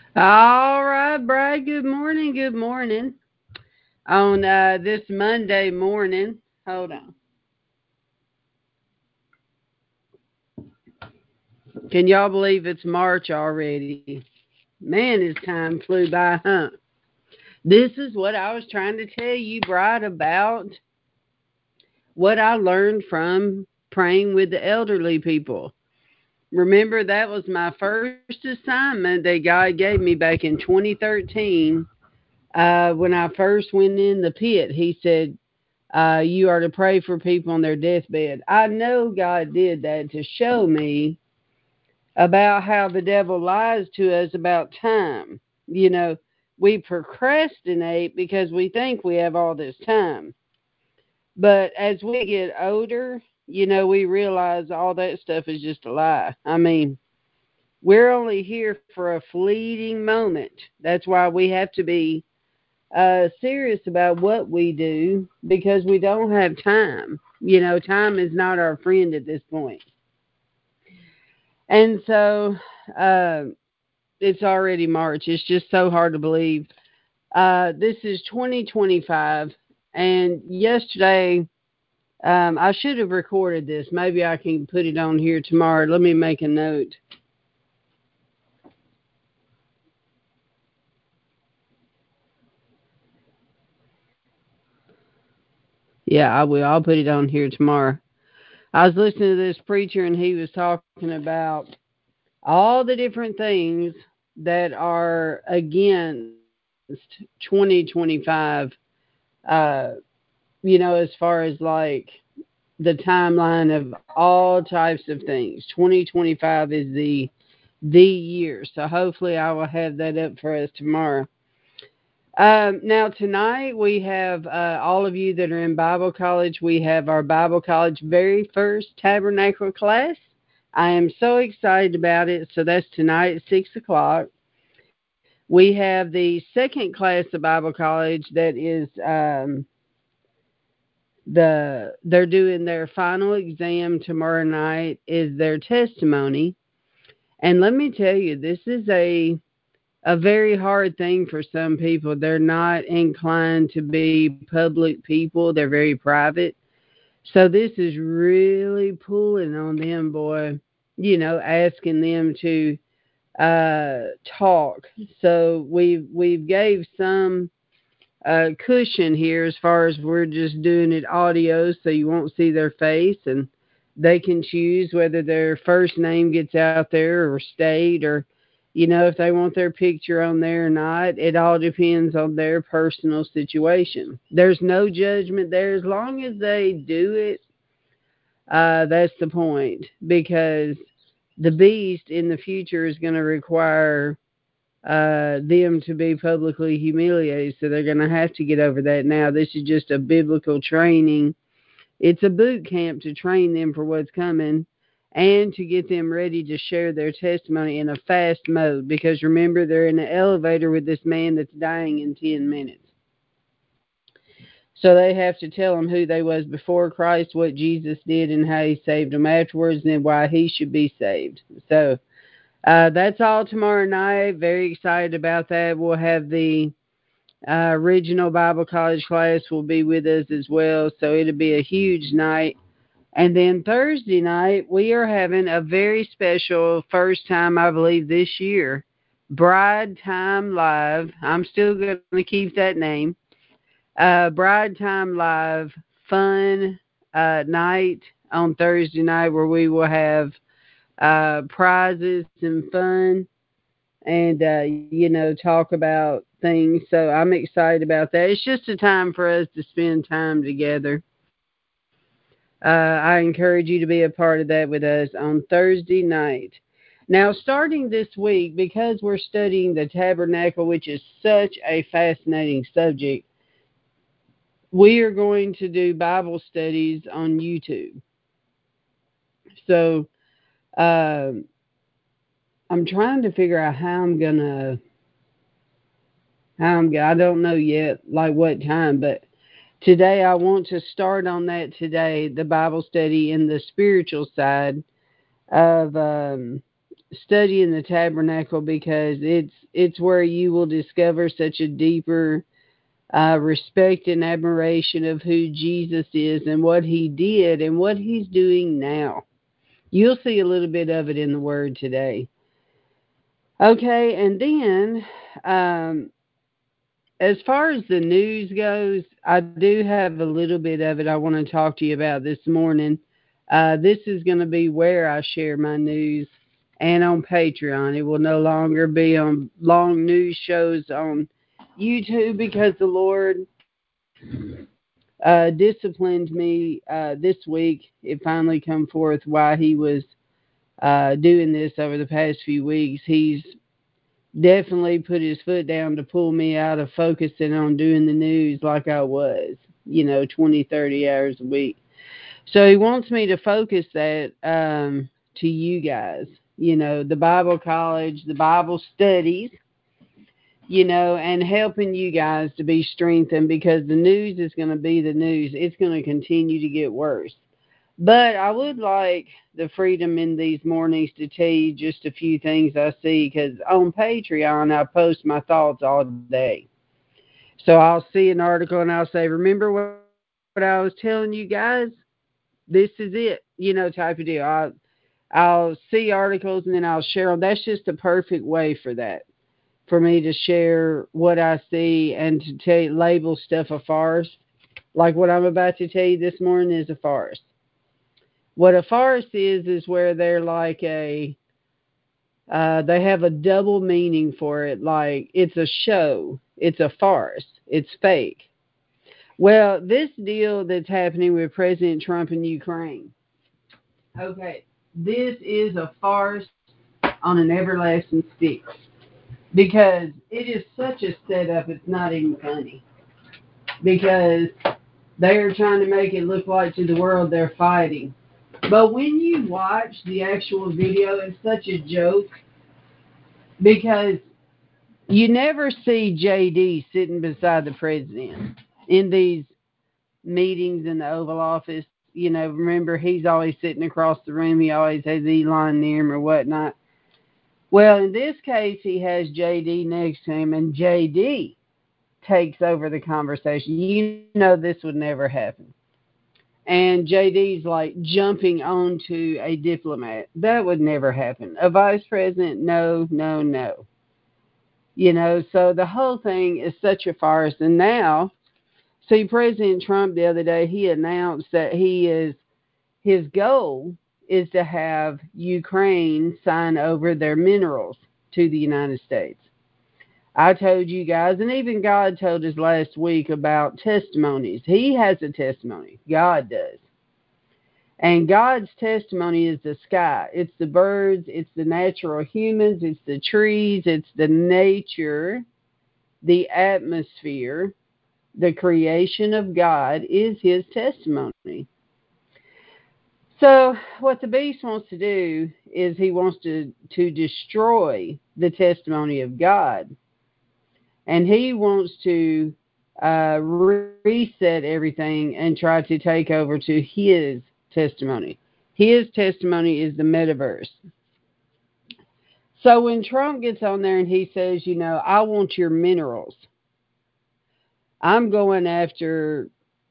All right, Brad. Good morning. Good morning. On this Monday morning, hold on. Can y'all believe it's March already? Man, this time flew by, huh? This is what I was trying to tell you, Brad, about what I learned from praying with the elderly people. Remember, that was my first assignment that God gave me back in 2013 when I first went in the pit. He said, you are to pray for people on their deathbed. I know God did that to show me about how the devil lies to us about time. You know, we procrastinate because we think we have all this time. But as we get older, we realize all that stuff is just a lie. I mean, we're only here for a fleeting moment. That's why we have to be serious about what we do because we don't have time. Time is not our friend at this point. And so uh, it's already March. It's just so hard to believe. This is 2025. And yesterday, I should have recorded this. Maybe I can put it on here tomorrow. Let me make a note. Yeah, I will. I'll put it on here tomorrow. I was listening to this preacher, and he was talking about all the different things that are against 2025, uh, as far as like the timeline of all types of things. 2025 is the year. So hopefully I will have that up for us tomorrow. Now, tonight we have all of you that are in Bible college. We have our Bible college very first tabernacle class. I am so excited about it. So that's tonight at 6 o'clock. We have the second class of Bible college that is they're doing their final exam tomorrow night is their testimony. And let me tell you, this is a very hard thing for some people. They're not inclined to be public people. They're very private. So this is really pulling on them, boy. Asking them to talk. So we've gave some cushion here as far as we're just doing it audio, so you won't see their face, and they can choose whether their first name gets out there or state or if they want their picture on there or not. It all depends on their personal situation. There's no judgment there as long as they do it. That's the point, because the beast in the future is going to require them to be publicly humiliated. So they're going to have to get over that now. This is just a biblical training. It's a boot camp to train them for what's coming and to get them ready to share their testimony in a fast mode. Because remember, they're in an elevator with this man that's dying in 10 minutes. So they have to tell them who they was before Christ, what Jesus did, and how he saved them afterwards, and then why he should be saved. So that's all tomorrow night. Very excited about that. We'll have the original Bible college class will be with us as well. So it'll be a huge night. And then Thursday night, we are having a very special first time, I believe, this year. Bride Time Live. I'm still going to keep that name. Bride Time Live fun night on Thursday night where we will have prizes and fun and talk about things. So I'm excited about that. It's just a time for us to spend time together. I encourage you to be a part of that with us on Thursday night. Now, starting this week, because we're studying the tabernacle, which is such a fascinating subject, we are going to do Bible studies on YouTube. So uh, I'm trying to figure out I don't know yet, like what time, but today I want to start on that today, the Bible study in the spiritual side of studying the tabernacle because it's where you will discover such a deeper respect and admiration of who Jesus is and what he did and what he's doing now. You'll see a little bit of it in the Word today. Okay, and then as far as the news goes, I do have a little bit of it I want to talk to you about this morning. This is going to be where I share my news and on Patreon. It will no longer be on long news shows on YouTube because the Lord disciplined me this week. It finally come forth why he was doing this over the past few weeks. He's definitely put his foot down to pull me out of focusing on doing the news like I was, 20, 30 hours a week. So he wants me to focus that to you guys, the Bible college, the Bible studies, and helping you guys to be strengthened because the news is going to be the news. It's going to continue to get worse. But I would like the freedom in these mornings to tell you just a few things I see because on Patreon I post my thoughts all day. So I'll see an article and I'll say, remember what I was telling you guys? This is it, type of deal. I'll see articles and then I'll share them. That's just the perfect way for that, for me to share what I see and to label stuff a farce. Like what I'm about to tell you this morning is a farce. What a farce is where they're like they have a double meaning for it. Like it's a show, it's a farce, it's fake. Well, this deal that's happening with President Trump in Ukraine, okay, this is a farce on an everlasting stick because it is such a setup, it's not even funny. Because they are trying to make it look like to the world they're fighting. But when you watch the actual video, it's such a joke because you never see JD sitting beside the president in these meetings in the Oval Office. Remember, he's always sitting across the room. He always has Elon near him or whatnot. Well, in this case, he has JD next to him, and JD takes over the conversation. This would never happen. And JD's like jumping onto a diplomat. That would never happen. A vice president, no, no, no. So the whole thing is such a farce. And now, see, President Trump the other day, he announced that his goal is to have Ukraine sign over their minerals to the United States. I told you guys, and even God told us last week about testimonies. He has a testimony. God does. And God's testimony is the sky. It's the birds. It's the natural humans. It's the trees. It's the nature, the atmosphere. The creation of God is his testimony. So what the beast wants to do is he wants to destroy the testimony of God. And he wants to reset everything and try to take over to his testimony. His testimony is the metaverse. So when Trump gets on there and he says, I want your minerals. I'm going after,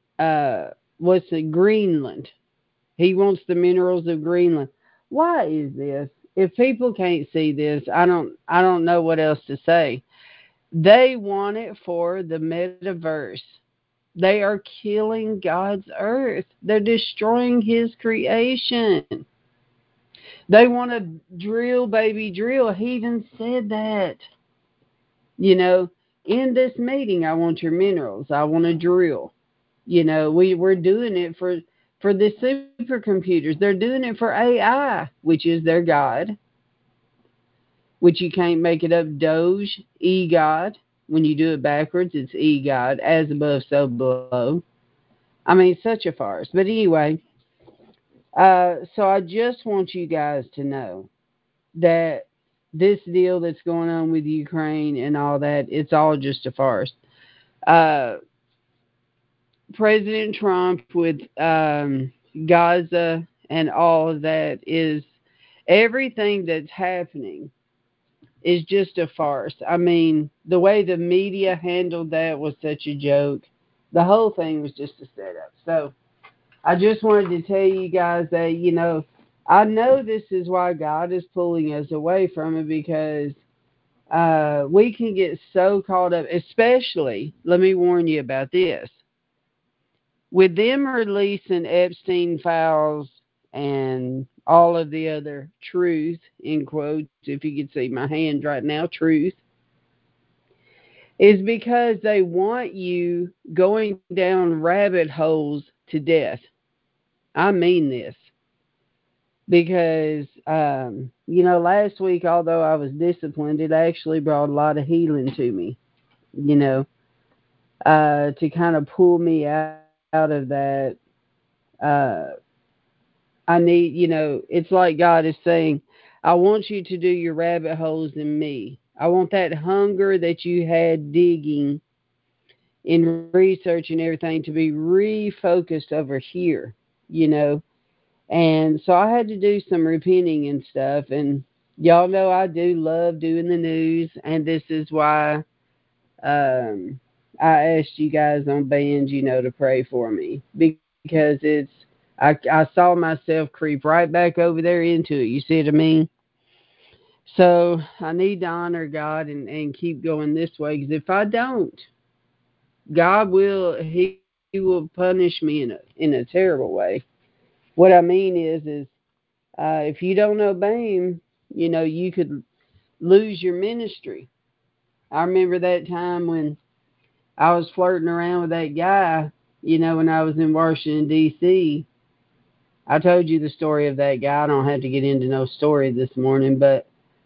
Greenland. He wants the minerals of Greenland. Why is this? If people can't see this, I don't know what else to say. They want it for the metaverse. They are killing God's earth. They're destroying his creation. They want to drill, baby, drill. He even said that. In this meeting, I want your minerals. I want to drill. We're doing it for the supercomputers. They're doing it for AI, which is their God. Which you can't make it up, Doge, E-God. When you do it backwards, it's E-God, as above, so below. I mean, such a farce. But anyway, so I just want you guys to know that this deal that's going on with Ukraine and all that, it's all just a farce. President Trump with Gaza and all of that is Everything that's happening is just a farce. I mean, the way the media handled that was such a joke. The whole thing was just a setup. So I just wanted to tell you guys that, I know this is why God is pulling us away from it, because we can get so caught up, especially, let me warn you about this, with them releasing Epstein files and all of the other truth, in quotes, if you could see my hand right now, truth, is because they want you going down rabbit holes to death. I mean this. Because, last week, although I was disciplined, it actually brought a lot of healing to me, you know, to kind of pull me out of that. Uh, I need, it's like God is saying, I want you to do your rabbit holes in me. I want that hunger that you had digging in research and everything to be refocused over here, you know. And so I had to do some repenting and stuff. And y'all know I do love doing the news. And this is why I asked you guys on bands, to pray for me. Because I saw myself creep right back over there into it. You see what I mean? So I need to honor God and keep going this way. Because if I don't, God He will punish me in a terrible way. What I mean is if you don't obey Him, you could lose your ministry. I remember that time when I was flirting around with that guy, when I was in Washington, D.C. I told you the story of that guy. I don't have to get into no story this morning, but,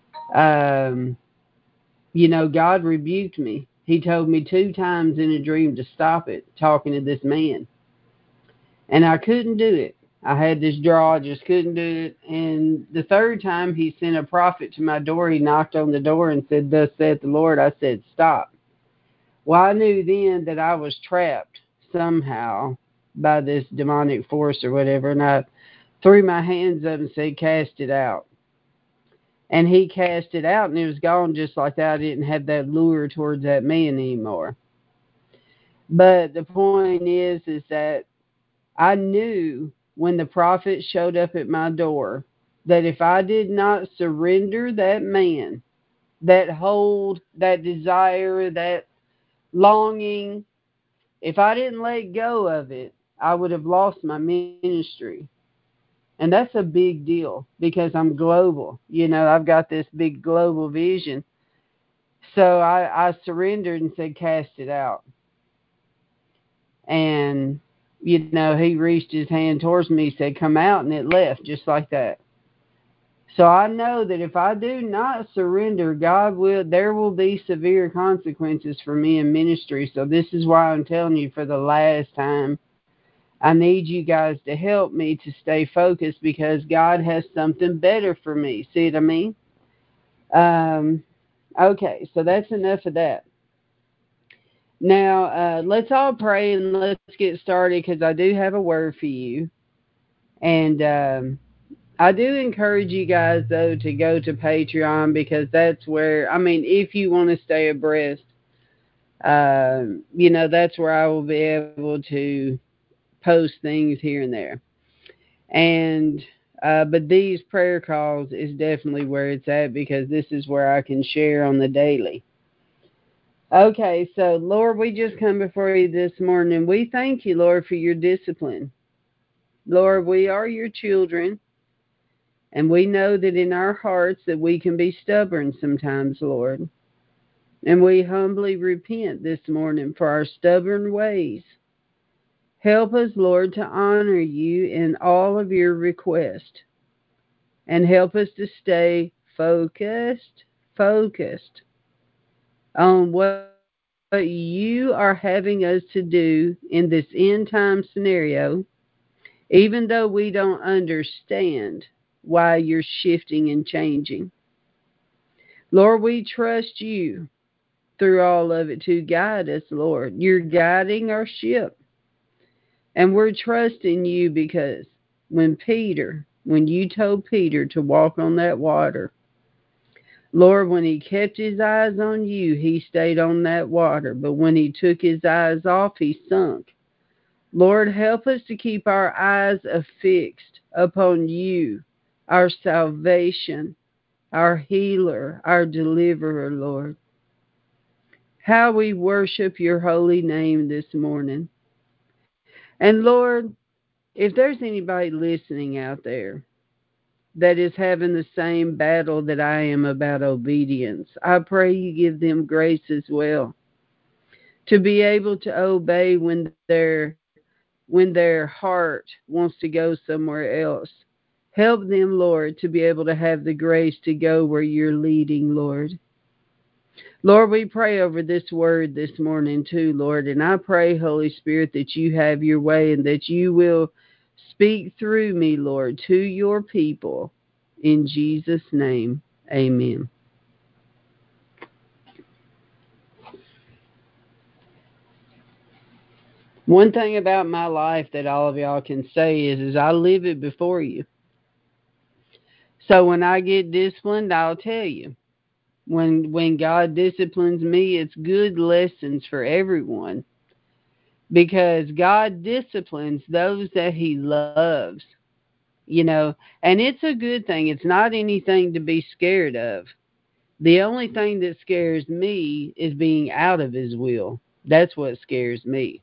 God rebuked me. He told me 2 times in a dream to stop it, talking to this man. And I couldn't do it. I had this draw, I just couldn't do it. And the 3rd time he sent a prophet to my door. He knocked on the door and said, "Thus saith the Lord." I said, "Stop." Well, I knew then that I was trapped somehow by this demonic force or whatever. And I threw my hands up and said, "Cast it out." And he cast it out and it was gone just like that. I didn't have that lure towards that man anymore. But the point is that I knew when the prophet showed up at my door that if I did not surrender that man, that hold, that desire, that longing, if I didn't let go of it, I would have lost my ministry. And that's a big deal because I'm global. I've got this big global vision. So I surrendered and said, "Cast it out." And, he reached his hand towards me, said, "Come out," and it left just like that. So I know that if I do not surrender, there will be severe consequences for me in ministry. So this is why I'm telling you for the last time, I need you guys to help me to stay focused because God has something better for me. See what I mean? Okay, so that's enough of that. Now, let's all pray and let's get started because I do have a word for you. And I do encourage you guys, though, to go to Patreon because that's where, if you want to stay abreast, that's where I will be able to post things here and there. And, but these prayer calls is definitely where it's at because this is where I can share on the daily. Okay, so Lord, we just come before you this morning. We thank you, Lord, for your discipline. Lord, we are your children, and we know that in our hearts that we can be stubborn sometimes, Lord. And we humbly repent this morning for our stubborn ways. Help us, Lord, to honor you in all of your requests. And help us to stay focused on what you are having us to do in this end time scenario, even though we don't understand why you're shifting and changing. Lord, we trust you through all of it to guide us, Lord. You're guiding our ship. And we're trusting you because when Peter when you told Peter to walk on that water. Lord, when he kept his eyes on you, he stayed on that water. But when he took his eyes off, he sunk. Lord, help us to keep our eyes affixed upon you, our salvation, our healer, our deliverer, Lord. How we worship your holy name this morning. And Lord, if there's anybody listening out there that is having the same battle that I am about obedience, I pray you give them grace as well to be able to obey when their heart wants to go somewhere else. Help them, Lord, to be able to have the grace to go where you're leading, Lord. Lord, we pray over this word this morning too, Lord, and I pray, Holy Spirit, that you have your way and that you will speak through me, Lord, to your people. In Jesus' name, amen. One thing about my life that all of y'all can say is I live it before you. So when I get disciplined, I'll tell you. When God disciplines me, it's good lessons for everyone because God disciplines those that he loves, and it's a good thing. It's not anything to be scared of. The only thing that scares me is being out of his will. That's what scares me.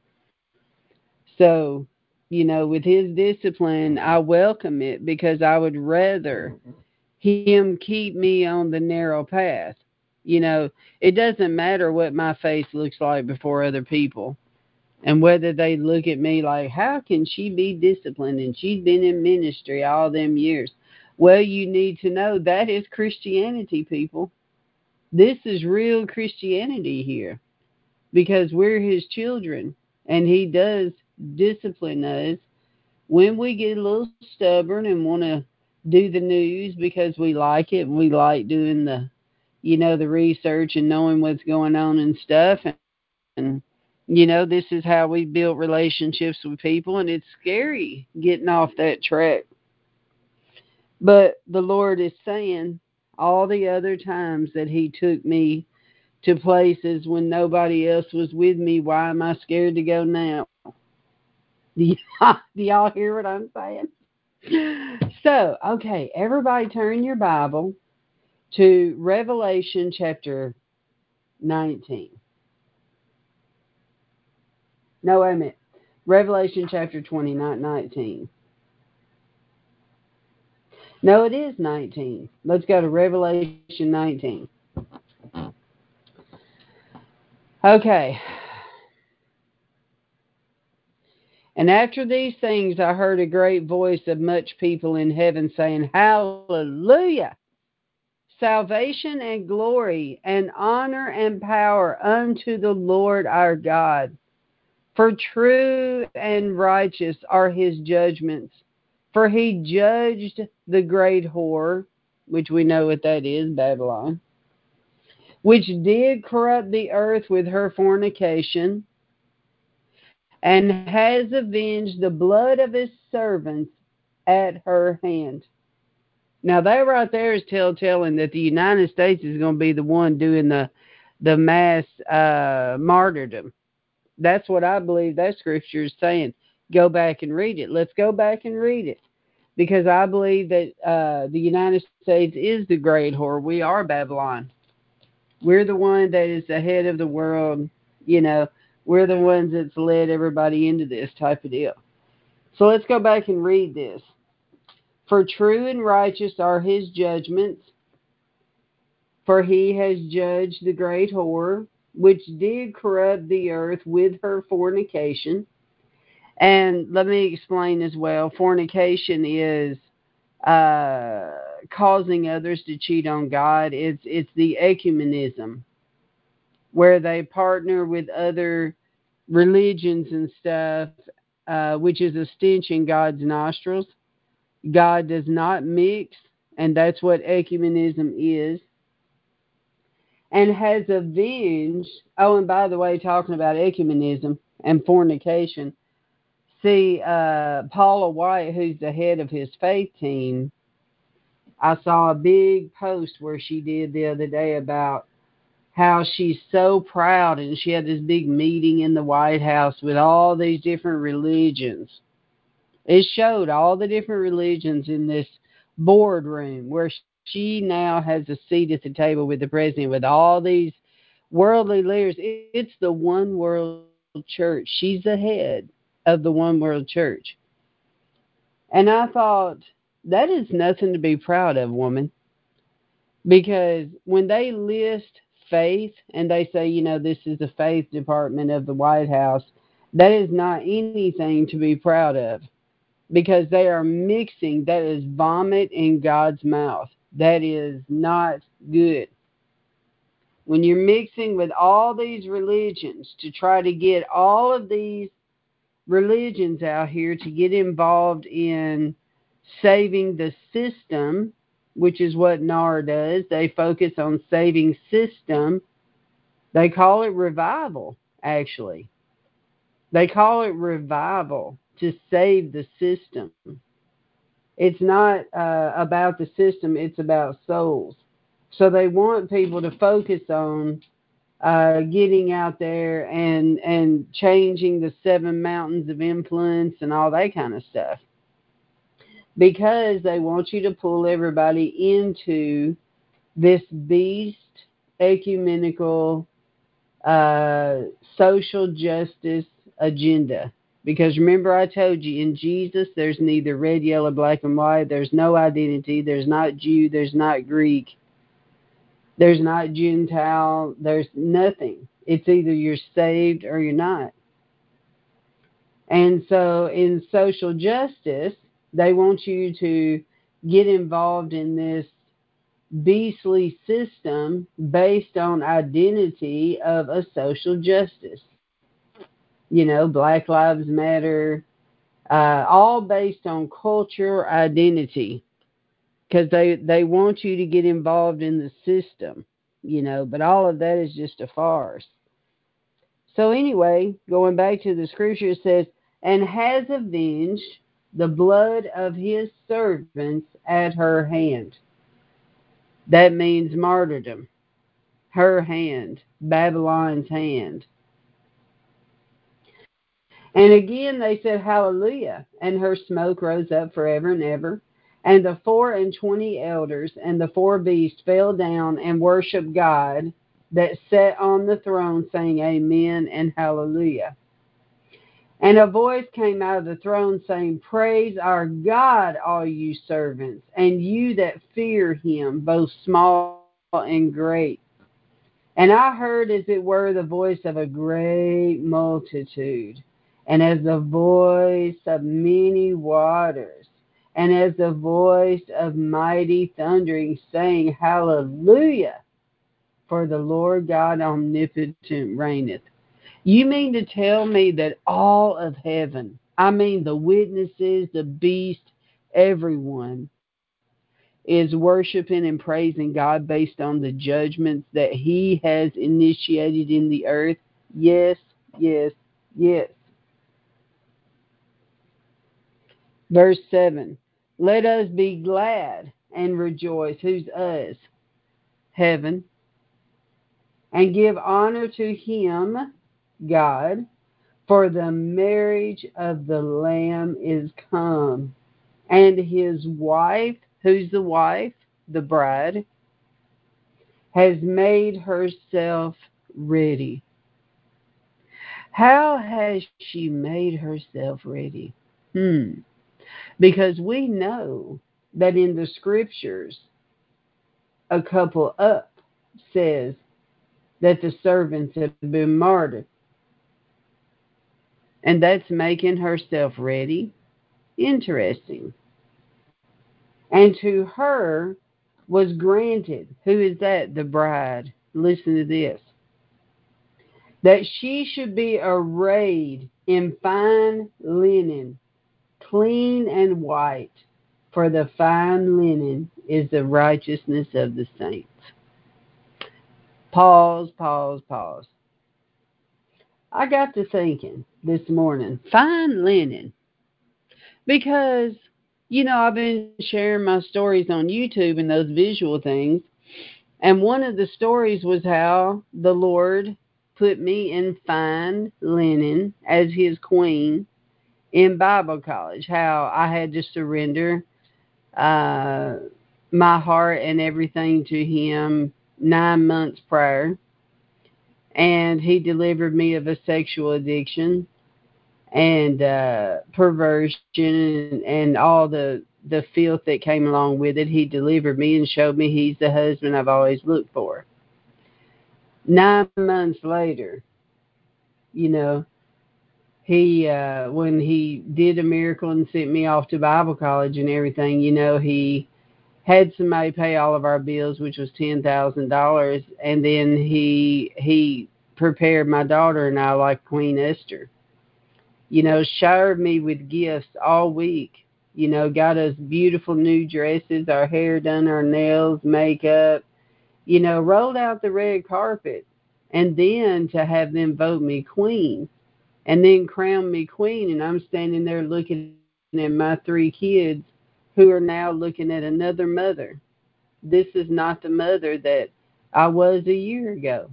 So, with his discipline, I welcome it because I would rather him keep me on the narrow path. It doesn't matter what my face looks like before other people and whether they look at me like, how can she be disciplined and she's been in ministry all them years? Well, you need to know that is Christianity, people. This is real Christianity here because we're his children and he does discipline us when we get a little stubborn and want to do the news because we like it and we like doing the research and knowing what's going on and stuff. And this is how we build relationships with people, and it's scary getting off that track. But the Lord is saying all the other times that he took me to places when nobody else was with me, why am I scared to go now? Do y'all hear what I'm saying? So, okay, everybody turn your Bible to Revelation chapter 19. No, wait a minute. Revelation chapter 20, not 19. No, it is 19. Let's go to Revelation 19. Okay. And after these things, I heard a great voice of much people in heaven saying, Hallelujah! Salvation and glory and honor and power unto the Lord our God. For true and righteous are his judgments. For he judged the great whore, which we know what that is, Babylon, which did corrupt the earth with her fornication, and has avenged the blood of his servants at her hand. Now that right there is telling that the United States is going to be the one doing the mass martyrdom. That's what I believe that scripture is saying. Go back and read it. Let's go back and read it. Because I believe that the United States is the great whore. We are Babylon. We're the one that is the head of the world. We're the ones that's led everybody into this type of deal. So let's go back and read this. For true and righteous are his judgments, for he has judged the great whore, which did corrupt the earth with her fornication. And let me explain as well. Fornication is causing others to cheat on God. It's the ecumenism, where they partner with other religions and stuff, which is a stench in God's nostrils. God does not mix, and that's what ecumenism is. And has avenged, oh, and by the way, talking about ecumenism and fornication, See, Paula White, who's the head of his faith team, I saw a big post where she did the other day about how she's so proud, and she had this big meeting in the White House with all these different religions. It showed all the different religions in this boardroom where she now has a seat at the table with the president with all these worldly leaders. It's the one world church. She's the head of the one world church. And I thought, that is nothing to be proud of, woman. Because when they list faith and they say, this is the faith department of the White House, that is not anything to be proud of, because they are mixing. That is vomit in God's mouth. That is not good. When you're mixing with all these religions to try to get all of these religions out here to get involved in saving the system, which is what NAR does. They focus on saving system. They call it revival, actually. They call it revival to save the system. It's not about the system, it's about souls. So they want people to focus on getting out there and changing the 7 mountains of influence and all that kind of stuff, because they want you to pull everybody into this beast ecumenical social justice agenda. Because remember, I told you, in Jesus, there's neither red, yellow, black, and white. There's no identity. There's not Jew. There's not Greek. There's not Gentile. There's nothing. It's either you're saved or you're not. And so in social justice, they want you to get involved in this beastly system based on identity of a social justice. Black Lives Matter, all based on culture identity, because they want you to get involved in the system, but all of that is just a farce. So anyway, going back to the scripture, it says, and has avenged the blood of his servants at her hand. That means martyrdom. Her hand, Babylon's hand. And again they said, hallelujah, and her smoke rose up forever and ever. And the 24 elders and the 4 beasts fell down and worshiped God that sat on the throne, saying, Amen and hallelujah. And a voice came out of the throne saying, Praise our God, all you servants, and you that fear him, both small and great. And I heard, as it were, the voice of a great multitude, and as the voice of many waters, and as the voice of mighty thundering, saying, Hallelujah, for the Lord God omnipotent reigneth. You mean to tell me that all of heaven, I mean the witnesses, the beast, everyone, is worshiping and praising God based on the judgments that he has initiated in the earth? Yes, yes, yes. Verse 7. Let us be glad and rejoice. Who's us? Heaven. And give honor to him, God, for the marriage of the Lamb is come, and his wife, who's the wife? The bride, has made herself ready. How has she made herself ready? Because we know that in the scriptures, a couple up says that the servants have been martyred. And that's making herself ready. Interesting. And to her was granted, who is that? The bride. Listen to this. That she should be arrayed in fine linen, clean and white, for the fine linen is the righteousness of the saints. Pause, pause, pause. I got to thinking, this morning. Fine linen. Because, I've been sharing my stories on YouTube and those visual things. And one of the stories was how the Lord put me in fine linen as his queen in Bible college. How I had to surrender uh, my heart and everything to him 9 months prior. And he delivered me of a sexual addiction and perversion and all the filth that came along with it. He delivered me and showed me he's the husband I've always looked for. 9 months later, you know, he when he did a miracle and sent me off to Bible college and everything, he had somebody pay all of our bills, which was $10,000, and then he prepared my daughter and I like Queen Esther. Showered me with gifts all week. Got us beautiful new dresses, our hair done, our nails, makeup, rolled out the red carpet. And then to have them vote me queen and then crown me queen. And I'm standing there looking at my 3 kids who are now looking at another mother. This is not the mother that I was a year ago.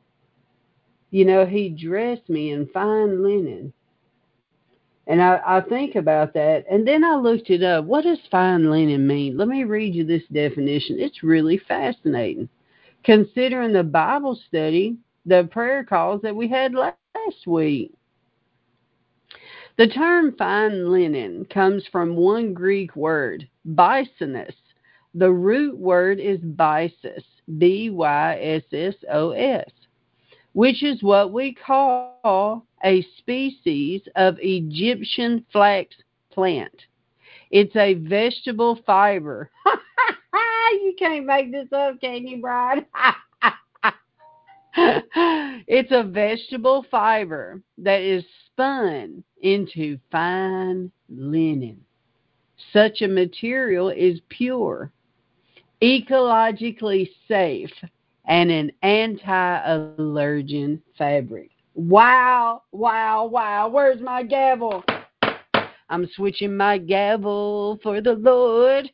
He dressed me in fine linen. And I think about that, and then I looked it up. What does fine linen mean? Let me read you this definition. It's really fascinating, considering the Bible study, the prayer calls that we had last week. The term fine linen comes from one Greek word, byssus. The root word is byssas, Byssos, which is what we call a species of Egyptian flax plant. It's a vegetable fiber. You can't make this up, can you, Bride? It's a vegetable fiber that is spun into fine linen. Such a material is pure, ecologically safe, and an anti-allergen fabric. Wow, wow, wow. Where's my gavel? I'm switching my gavel for the Lord.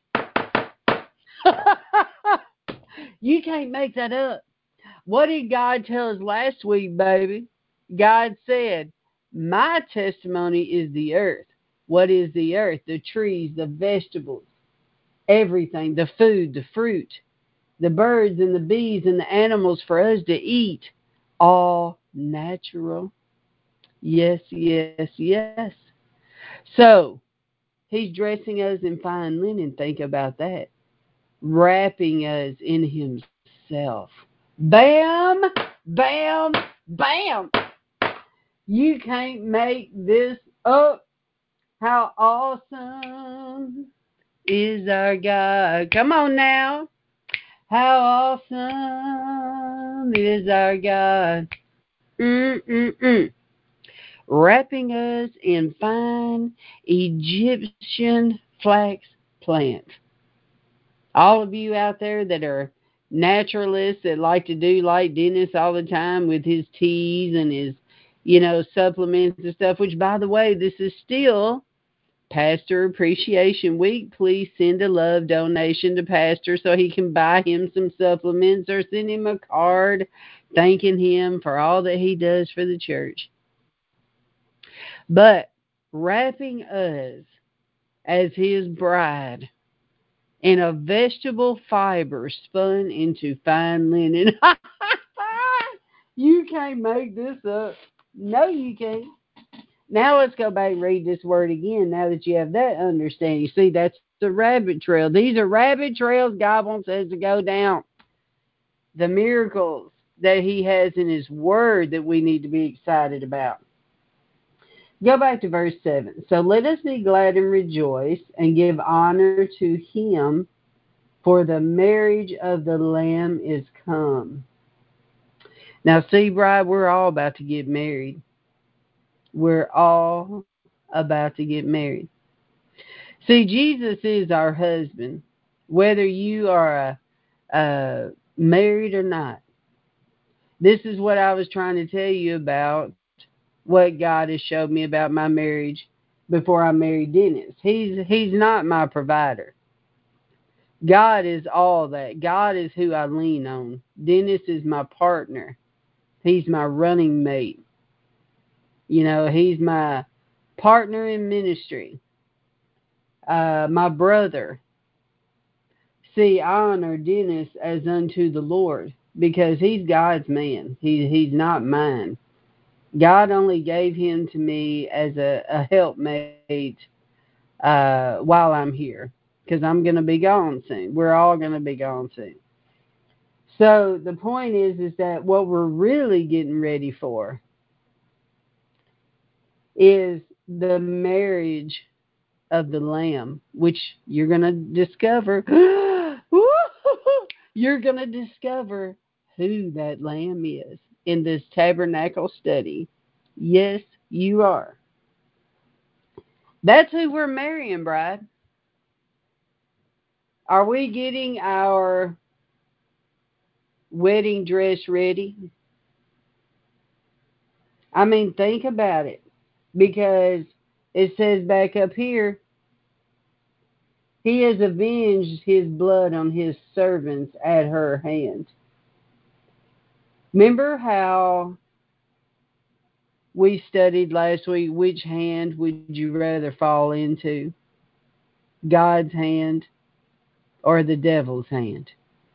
You can't make that up. What did God tell us last week, baby? God said, my testimony is the earth. What is the earth? The trees, the vegetables, everything, the food, the fruit, the birds and the bees and the animals for us to eat. All natural. Yes, yes, yes. So, he's dressing us in fine linen. Think about that. Wrapping us in himself. Bam, bam, bam. You can't make this up. How awesome is our God. Come on now. How awesome is our God. Mm-mm-mm. Wrapping us in fine Egyptian flax plant. All of you out there that are naturalists that like to do like Dennis all the time with his teas and his, supplements and stuff, which, by the way, this is still Pastor Appreciation Week. Please send a love donation to Pastor so he can buy him some supplements or send him a card thanking him for all that he does for the church. But wrapping us as his bride in a vegetable fiber spun into fine linen. You can't make this up. No, you can't. Now let's go back and read this word again now that you have that understanding. See, that's the rabbit trail. These are rabbit trails God wants us to go down. The miracles that he has in his word that we need to be excited about. Go back to verse 7. So let us be glad and rejoice and give honor to him, for the marriage of the Lamb is come. Now, see, bride, we're all about to get married. We're all about to get married. See, Jesus is our husband, whether you are married or not. This is what I was trying to tell you about what God has showed me about my marriage before I married Dennis. He's not my provider. God is all that. God is who I lean on. Dennis is my partner. He's my running mate. He's my partner in ministry. My brother. See, I honor Dennis as unto the Lord because he's God's man. He's not mine. God only gave him to me as a helpmate while I'm here because I'm going to be gone soon. We're all going to be gone soon. So the point is that what we're really getting ready for is the marriage of the Lamb, which you're going to discover. You're going to discover who that Lamb is in this tabernacle study. Yes, you are. That's who we're marrying, bride. Are we getting our wedding dress ready? I mean, think about it. Because it says back up here, he has avenged his blood on his servants at her hand. Remember how we studied last week, which hand would you rather fall into? God's hand or the devil's hand?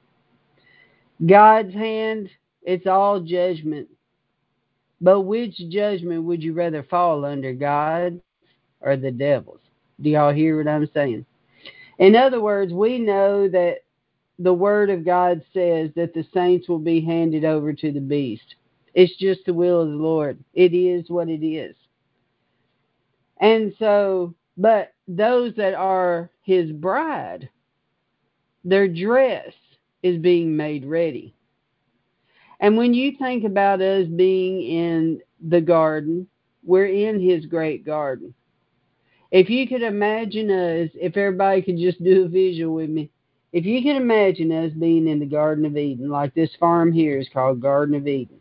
God's hand, it's all judgment. But which judgment would you rather fall under, God's or the devil's? Do y'all hear what I'm saying? In other words, we know that the Word of God says that the saints will be handed over to the beast. It's just the will of the Lord. It is what it is. And so, but those that are his bride, their dress is being made ready. And when you think about us being in the garden, we're in his great garden. If you could imagine us, if everybody could just do a visual with me, if you could imagine us being in the Garden of Eden, like this farm here is called Garden of Eden.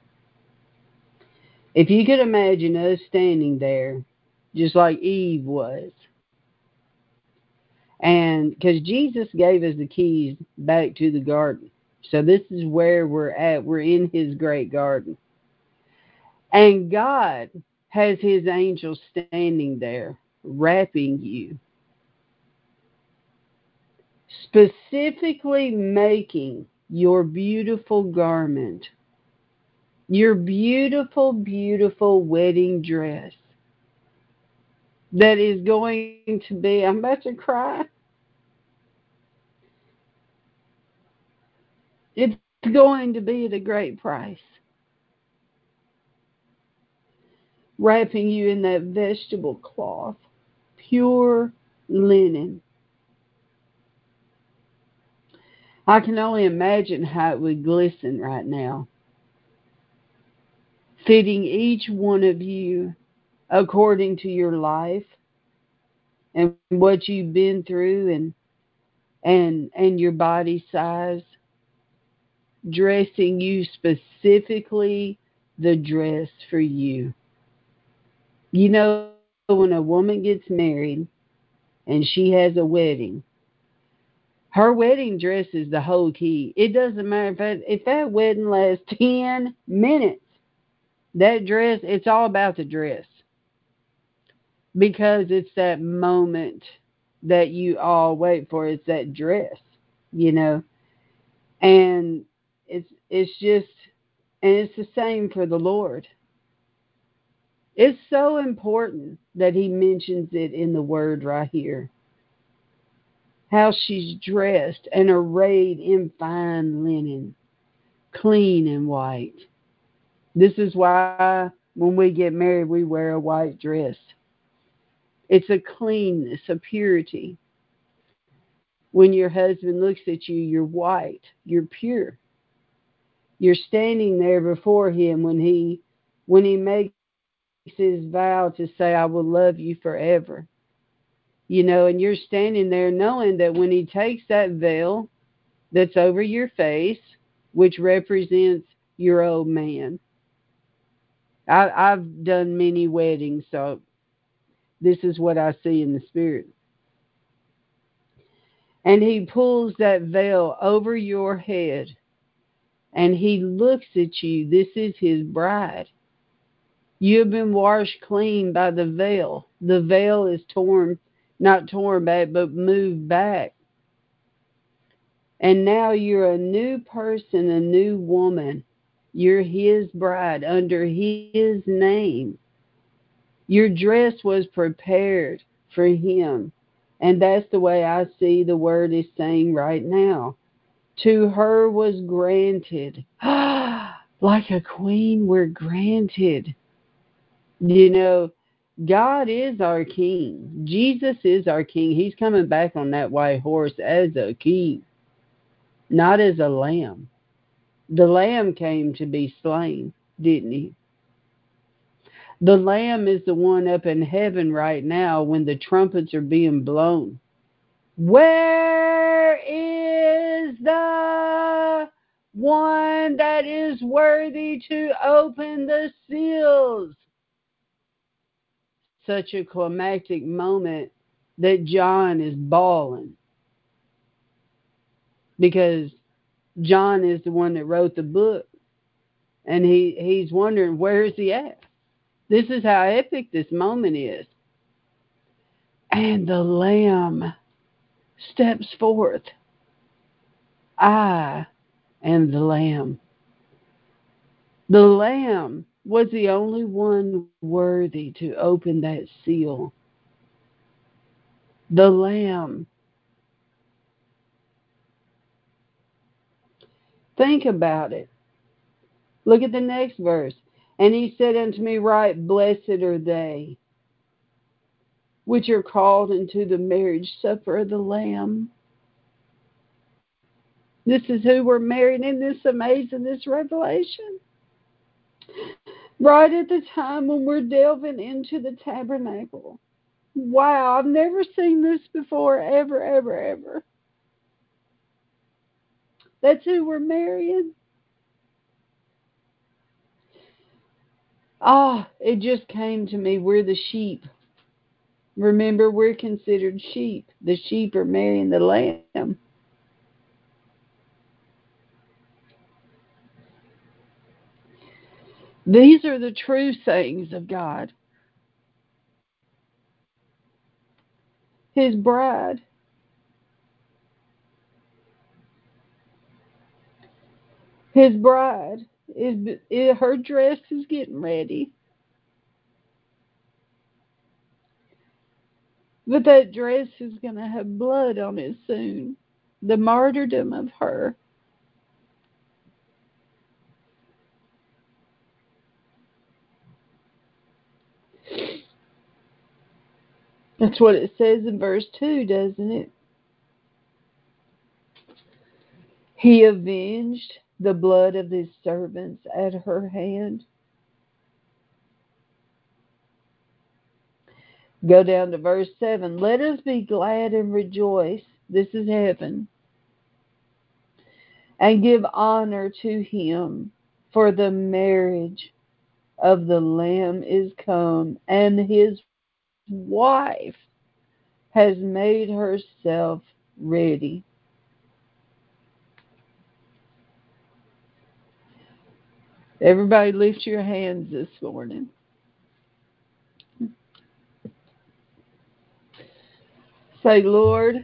If you could imagine us standing there, just like Eve was, and because Jesus gave us the keys back to the garden. So this is where we're at. We're in his great garden. And God has his angels standing there, wrapping you, specifically making your beautiful garment, your beautiful, beautiful wedding dress that is going to be, I'm about to cry. It's going to be at a great price. Wrapping you in that vegetable cloth, pure linen. I can only imagine how it would glisten right now, fitting each one of you according to your life and what you've been through and your body size, dressing you specifically the dress for you. You know, when a woman gets married and she has a wedding, her wedding dress is the whole key. It doesn't matter if that wedding lasts 10 minutes. That dress, it's all about the dress. Because it's that moment that you all wait for. It's that dress, you know. And it's just, and it's the same for the Lord. It's so important that he mentions it in the word right here. How she's dressed and arrayed in fine linen, clean and white. This is why when we get married, we wear a white dress. It's a cleanness, a purity. When your husband looks at you, you're white, you're pure. You're standing there before him when he makes his vow to say, I will love you forever. You know, and you're standing there knowing that when he takes that veil that's over your face, which represents your old man, I've done many weddings, so this is what I see in the spirit. And he pulls that veil over your head and he looks at you. This is his bride. You have been washed clean by the veil. The veil is torn, not torn back, but moved back. And now you're a new person, a new woman. You're his bride under his name. Your dress was prepared for him. And that's the way I see the word is saying right now. To her was granted. Like a queen, we're granted. You know, God is our king. Jesus is our king. He's coming back on that white horse as a king, not as a lamb. The lamb came to be slain, didn't he? The lamb is the one up in heaven right now when the trumpets are being blown. Where is the one that is worthy to open the seals? Such a climactic moment that John is bawling because John is the one that wrote the book, and he's wondering, where is he at? This is how epic this moment is. And the Lamb steps forth. I am the Lamb. The Lamb was the only one worthy to open that seal. The Lamb. Think about it. Look at the next verse. And he said unto me, right, blessed are they which are called into the marriage supper of the Lamb. This is who we're married in. This amazing, this revelation. Right at the time when we're delving into the tabernacle. Wow, I've never seen this before, ever, ever, ever. That's who we're marrying. It just came to me. We're the sheep. Remember, we're considered sheep. The sheep are marrying the lamb. These are the true sayings of God. His bride. His bride her dress is getting ready. But that dress is going to have blood on it soon. The martyrdom of her. That's what it says in verse 2, doesn't it? He avenged the blood of his servants at her hand. Go down to verse 7. Let us be glad and rejoice. This is heaven. And give honor to him, for the marriage of the Lamb is come, and his wife has made herself ready. Everybody lift your hands this morning. Say, Lord,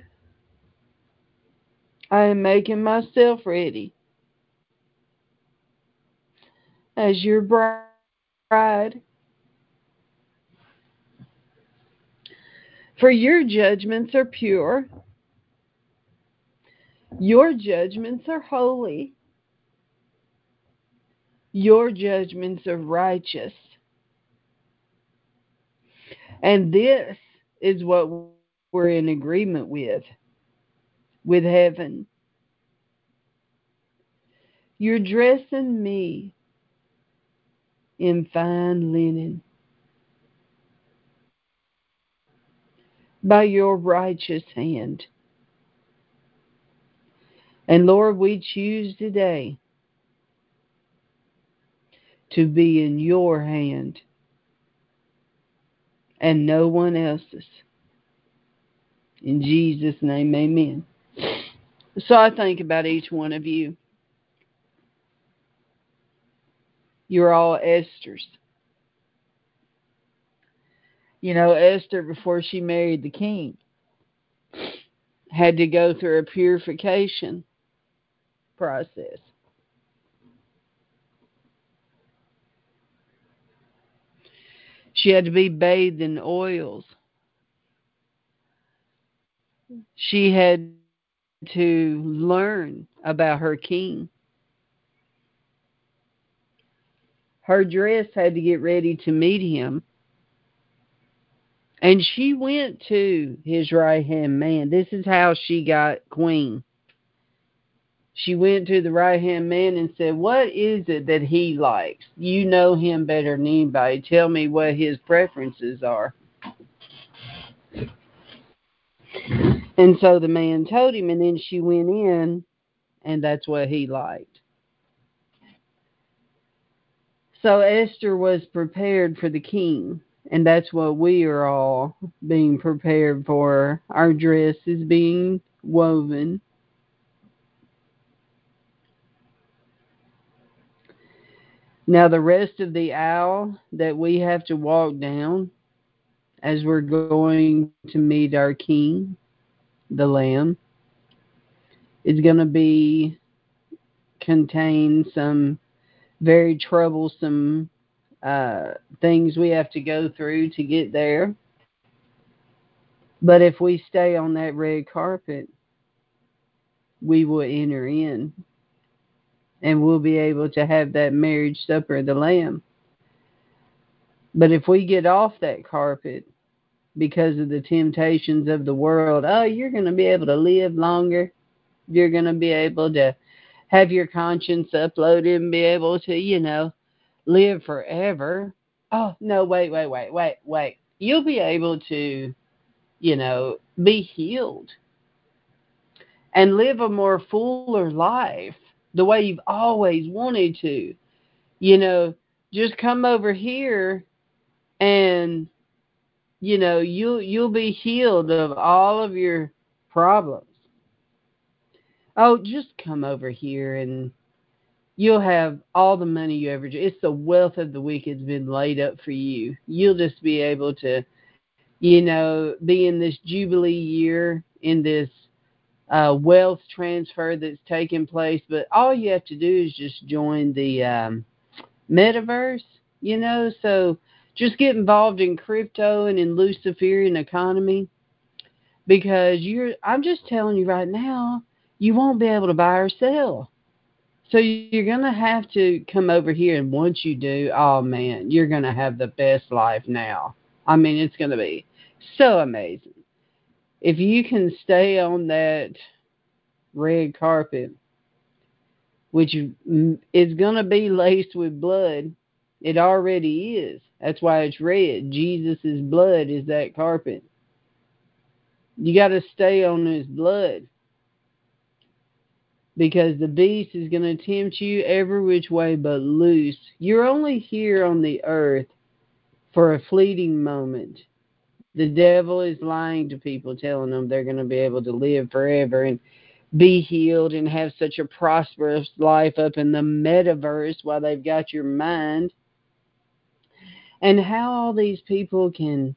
I am making myself ready as your bride. For your judgments are pure. Your judgments are holy. Your judgments are righteous. And this is what we're in agreement with heaven. You're dressing me in fine linen by your righteous hand. And Lord, we choose today to be in your hand and no one else's. In Jesus' name, amen. So I think about each one of you. You're all Esthers. You know, Esther, before she married the king, had to go through a purification process. She had to be bathed in oils. She had to learn about her king. Her dress had to get ready to meet him. And she went to his right hand man. This is how she got queen. She went to the right hand man and said, "What is it that he likes? You know him better than anybody. Tell me what his preferences are." And so the man told him, and then she went in, and that's what he liked. So Esther was prepared for the king, and that's what we are all being prepared for. Our dress is being woven. Now, the rest of the aisle that we have to walk down as we're going to meet our king, the lamb, is going to be contain some very troublesome things we have to go through to get there. But if we stay on that red carpet, we will enter in and we'll be able to have that marriage supper of the Lamb. But if we get off that carpet because of the temptations of the world, oh, you're going to be able to live longer. You're going to be able to have your conscience uploaded and be able to, live forever. Oh, no, wait. You'll be able to, be healed and live a more fuller life the way you've always wanted to. Just come over here and, you'll be healed of all of your problems. Oh, just come over here and you'll have all the money you ever. It's the wealth of the wicked has been laid up for you. You'll just be able to, be in this Jubilee year, in this wealth transfer that's taking place. But all you have to do is just join the metaverse, So just get involved in crypto and in Luciferian economy, because I'm just telling you right now, you won't be able to buy or sell. So you're going to have to come over here, and once you do, oh man, you're going to have the best life now. I mean, it's going to be so amazing. If you can stay on that red carpet, which is going to be laced with blood, it already is. That's why it's red. Jesus' blood is that carpet. You got to stay on his blood, because the beast is going to tempt you every which way but loose. You're only here on the earth for a fleeting moment. The devil is lying to people, telling them they're going to be able to live forever and be healed and have such a prosperous life up in the metaverse while they've got your mind. And how all these people can,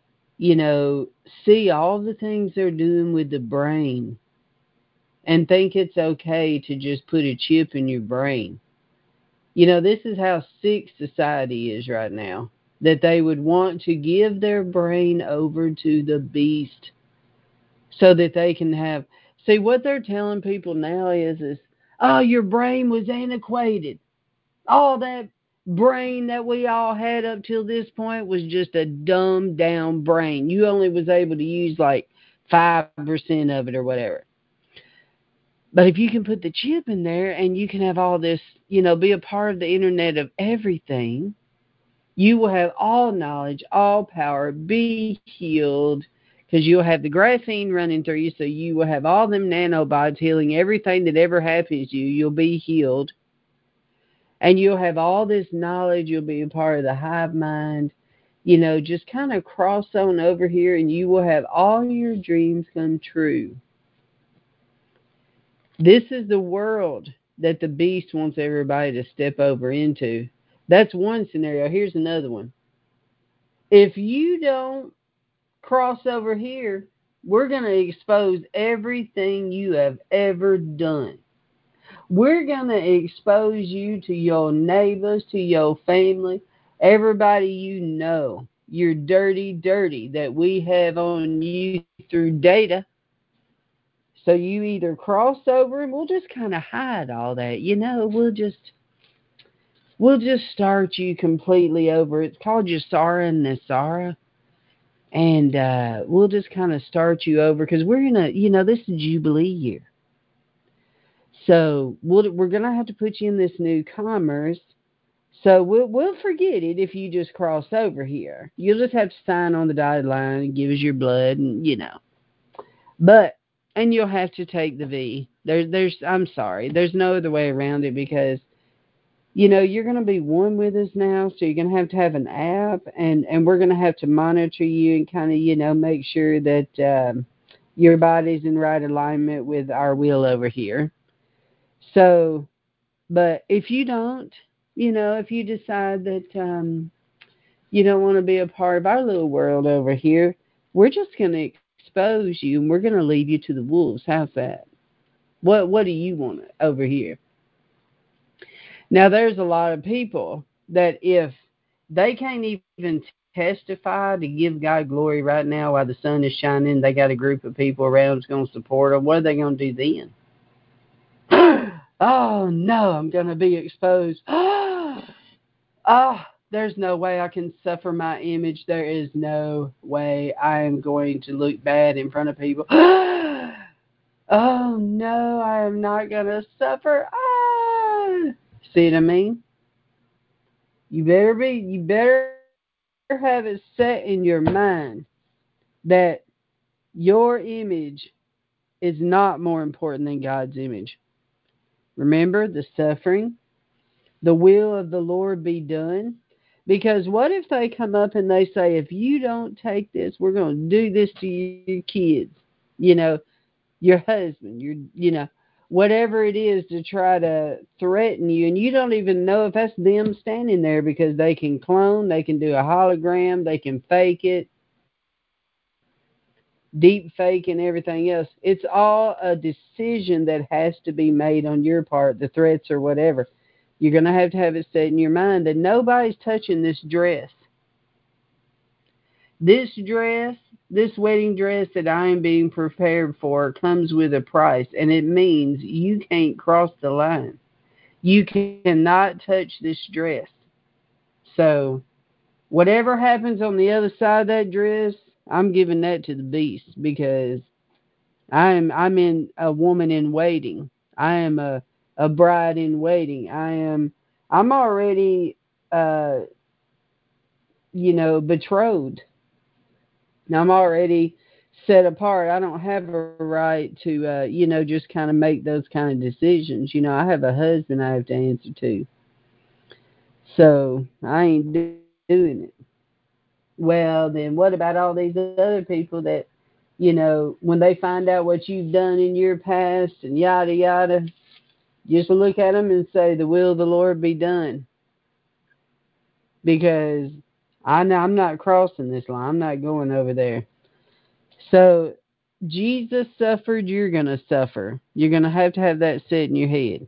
see all the things they're doing with the brain and think it's okay to just put a chip in your brain. This is how sick society is right now, that they would want to give their brain over to the beast so that they can have. See, what they're telling people now is, oh, your brain was antiquated. All that brain that we all had up till this point was just a dumbed down brain. You only was able to use like 5% of it or whatever. But if you can put the chip in there and you can have all this, be a part of the internet of everything, you will have all knowledge, all power, be healed, because you'll have the graphene running through you, so you will have all them nanobots healing everything that ever happens to you. You'll be healed. And you'll have all this knowledge. You'll be a part of the hive mind. Just kind of cross on over here and you will have all your dreams come true. This is the world that the beast wants everybody to step over into. That's one scenario. Here's another one. If you don't cross over here, we're going to expose everything you have ever done. We're going to expose you to your neighbors, to your family, everybody you know. You're dirty that we have on you through data. So you either cross over and we'll just kind of hide all that. We'll just start you completely over. It's called Yasara and Nasara. And we'll just kind of start you over because we're going to, this is Jubilee year. So we're going to have to put you in this new commerce. So we'll forget it if you just cross over here. You'll just have to sign on the dotted line and give us your blood and, But, and you'll have to take the V. I'm sorry. There's no other way around it because, you're going to be one with us now. So you're going to have an app and we're going to have to monitor you and kind of, make sure that your body's in right alignment with our will over here. So, but if you don't, if you decide that you don't want to be a part of our little world over here, we're just going to expose you and we're going to leave you to the wolves. How's that? What do you want over here? Now, there's a lot of people that if they can't even testify to give God glory right now while the sun is shining, they got a group of people around that's going to support them. What are they going to do then? Oh, no, I'm going to be exposed. There's no way I can suffer my image. There is no way I am going to look bad in front of people. Oh, no, I am not going to suffer. See what I mean? You better have it set in your mind that your image is not more important than God's image. Remember the suffering, the will of the Lord be done. Because what if they come up and they say, if you don't take this, we're going to do this to your kids, your husband, whatever it is to try to threaten you. And you don't even know if that's them standing there because they can clone, they can do a hologram, they can fake it, deep fake and everything else. It's all a decision that has to be made on your part, the threats or whatever. You're going to have it set in your mind that nobody's touching this dress. This dress, this wedding dress that I am being prepared for comes with a price, and it means you can't cross the line. You cannot touch this dress. So whatever happens on the other side of that dress, I'm giving that to the beast because I'm in a woman in waiting. I am a bride in waiting. I'm already betrothed. Now I'm already set apart. I don't have a right to just kind of make those kind of decisions. I have a husband I have to answer to. So I ain't doing it. Well, then what about all these other people that, when they find out what you've done in your past and yada, yada, just look at them and say, the will of the Lord be done. Because I know I'm not crossing this line. I'm not going over there. So Jesus suffered, you're going to suffer. You're going to have that set in your head.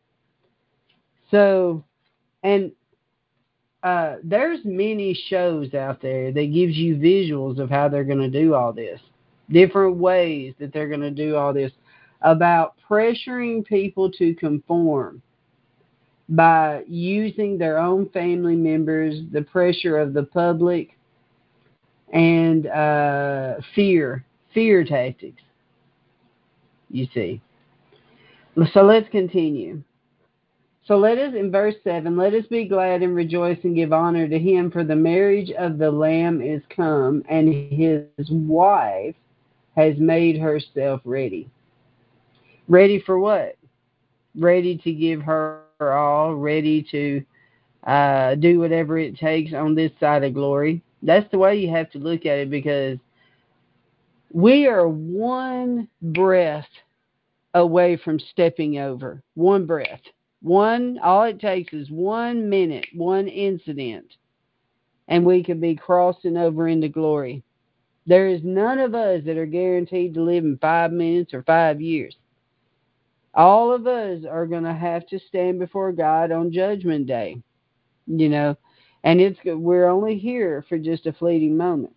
So, and there's many shows out there that gives you visuals of how they're going to do all this. Different ways that they're going to do all this. About pressuring people to conform by using their own family members, the pressure of the public, and fear tactics, you see. So let's continue. So let us, in verse 7, let us be glad and rejoice and give honor to him, for the marriage of the Lamb is come, and his wife has made herself ready. Ready for what? Ready to give her all, ready to do whatever it takes on this side of glory. That's the way you have to look at it, because we are one breath away from stepping over. One breath. All it takes is 1 minute, one incident, and we could be crossing over into glory. There is none of us that are guaranteed to live in 5 minutes or 5 years. All of us are going to have to stand before God on Judgment Day, and we're only here for just a fleeting moment.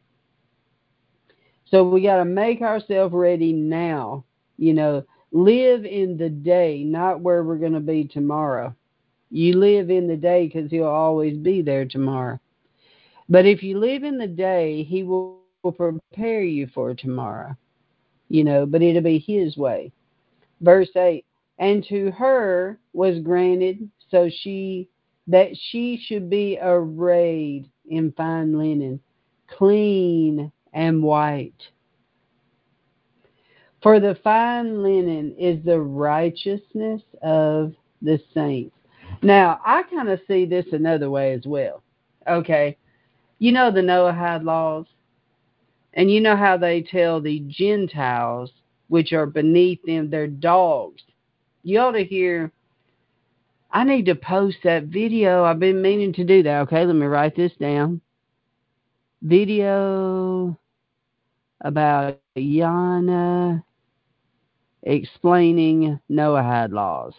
So we got to make ourselves ready now, live in the day, not where we're going to be tomorrow. You live in the day because He'll always be there tomorrow. But if you live in the day, He will prepare you for tomorrow, but it'll be His way. Verse 8, and to her was granted that she should be arrayed in fine linen, clean and white. For the fine linen is the righteousness of the saints. Now, I kind of see this another way as well. Okay, the Noahide laws, and you know how they tell the Gentiles, which are beneath them, they're dogs. You ought to hear, I need to post that video. I've been meaning to do that. Okay, let me write this down. Video about Yana explaining Noahide laws.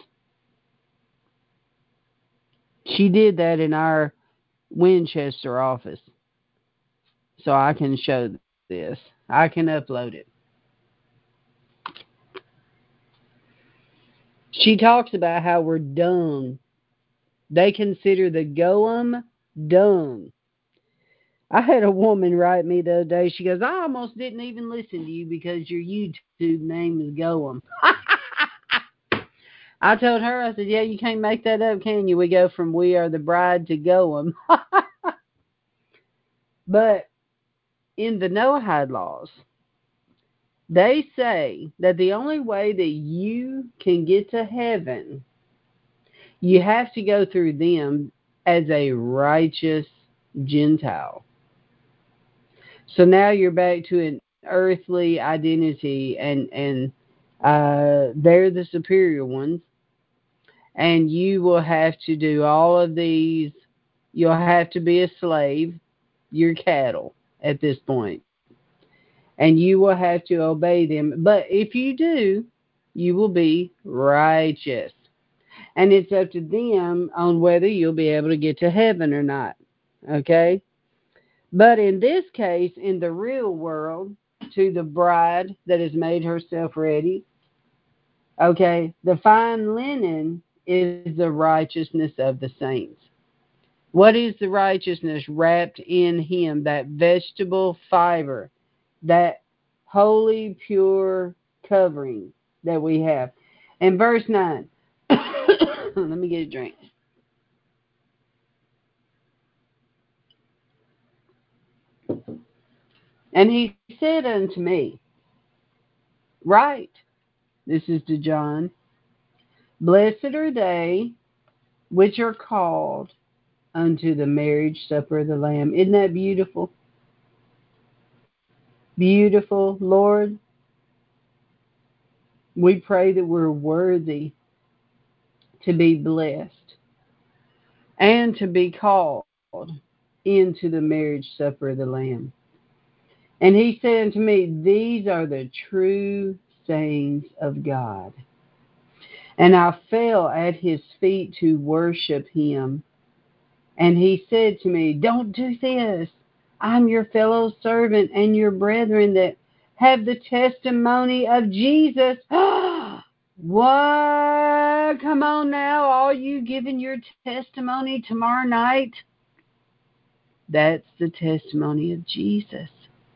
She did that in our Winchester office. So I can show this. I can upload it. She talks about how we're dumb. They consider the Goam dumb. I had a woman write me the other day. She goes, I almost didn't even listen to you because your YouTube name is Goam. I told her, I said, yeah, you can't make that up, can you? We go from We Are the Bride to Goam. But in the Noahide laws, they say that the only way that you can get to heaven, you have to go through them as a righteous Gentile. So now you're back to an earthly identity, and they're the superior ones. And you will have to do all of these. You'll have to be a slave. You're cattle at this point. And you will have to obey them. But if you do, you will be righteous. And it's up to them on whether you'll be able to get to heaven or not. Okay? But in this case, in the real world, to the bride that has made herself ready, okay, the fine linen is the righteousness of the saints. What is the righteousness wrapped in Him? That vegetable fiber, that holy, pure covering that we have. In verse 9, let me get a drink. And He said unto me, Write, this is to John, blessed are they which are called unto the marriage supper of the Lamb. Isn't that beautiful? Beautiful, Lord. We pray that we're worthy to be blessed and to be called into the marriage supper of the Lamb. And He said unto me, these are the true sayings of God. And I fell at His feet to worship Him. And He said to me, don't do this. I'm your fellow servant and your brethren that have the testimony of Jesus. What? Come on now, all you giving your testimony tomorrow night? That's the testimony of Jesus.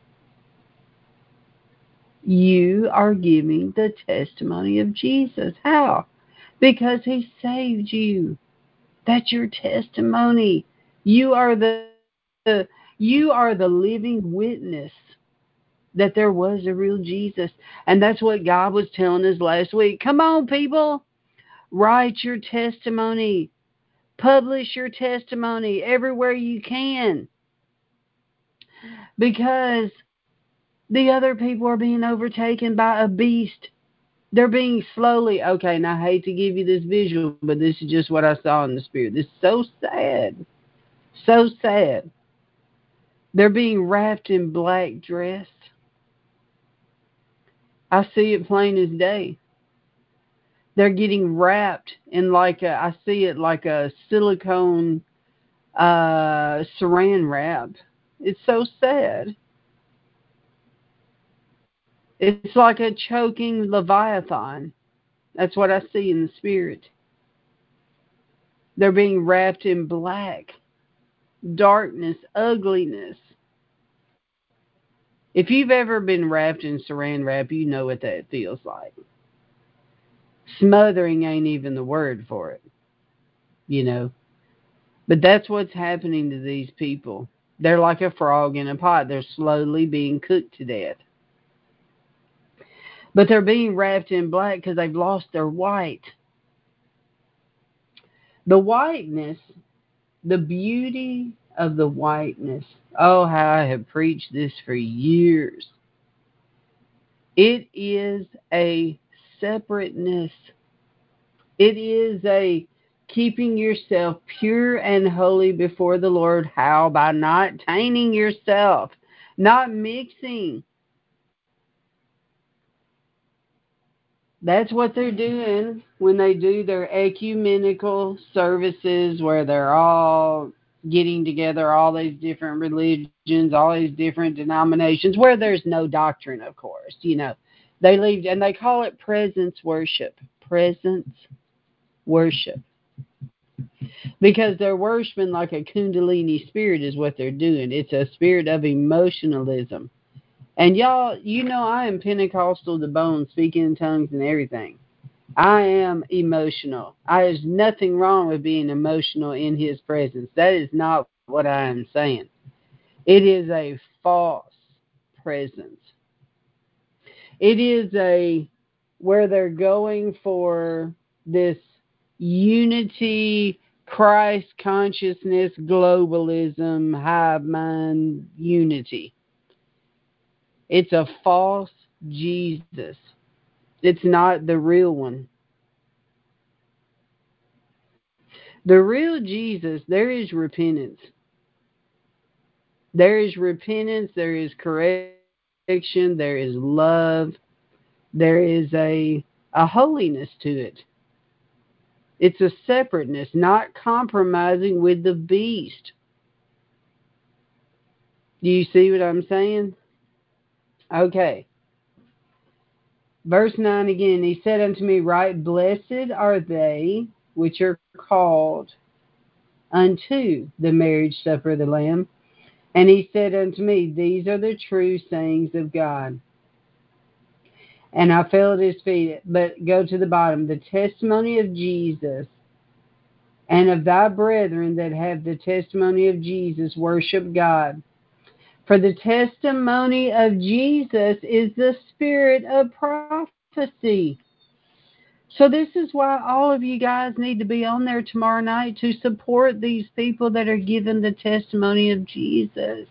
You are giving the testimony of Jesus. How? Because He saved you. That's your testimony. You are the living witness that there was a real Jesus. And that's what God was telling us last week. Come on, people. Write your testimony. Publish your testimony everywhere you can. Because the other people are being overtaken by a beast. They're being slowly, okay, and I hate to give you this visual, but this is just what I saw in the spirit. This is so sad. So sad. They're being wrapped in black dress. I see it plain as day. They're getting wrapped in I see it like a silicone saran wrap. It's so sad. It's like a choking Leviathan. That's what I see in the spirit. They're being wrapped in black, darkness, ugliness. If you've ever been wrapped in saran wrap, you know what that feels like. Smothering ain't even the word for it, you know. But that's what's happening to these people. They're like a frog in a pot. They're slowly being cooked to death. But they're being wrapped in black because they've lost their white. The whiteness, the beauty of the whiteness. Oh, how I have preached this for years. It is a separateness. It is a keeping yourself pure and holy before the Lord. How? By not tainting yourself, not mixing. That's what they're doing when they do their ecumenical services where they're all getting together, all these different religions, all these different denominations, where there's no doctrine, of course. You know, they leave, and they call it presence worship. Presence worship. Because they're worshiping like a Kundalini spirit is what they're doing. It's a spirit of emotionalism. And y'all, you know I am Pentecostal to bone, speaking in tongues and everything. I am emotional. There's nothing wrong with being emotional in His presence. That is not what I am saying. It is a false presence. It is where they're going for this unity, Christ consciousness, globalism, hive mind unity. It's a false Jesus. It's not the real one. The real Jesus, there is repentance. There is repentance, there is correction, there is love, there is a holiness to it. It's a separateness, not compromising with the beast. Do you see what I'm saying? Okay. Verse 9 again, He said unto me, right, blessed are they which are called unto the marriage supper of the Lamb. And He said unto me, these are the true sayings of God. And I fell at His feet, but go to the bottom. The testimony of Jesus and of thy brethren that have the testimony of Jesus worship God. For the testimony of Jesus is the spirit of prophecy. So this is why all of you guys need to be on there tomorrow night to support these people that are giving the testimony of Jesus.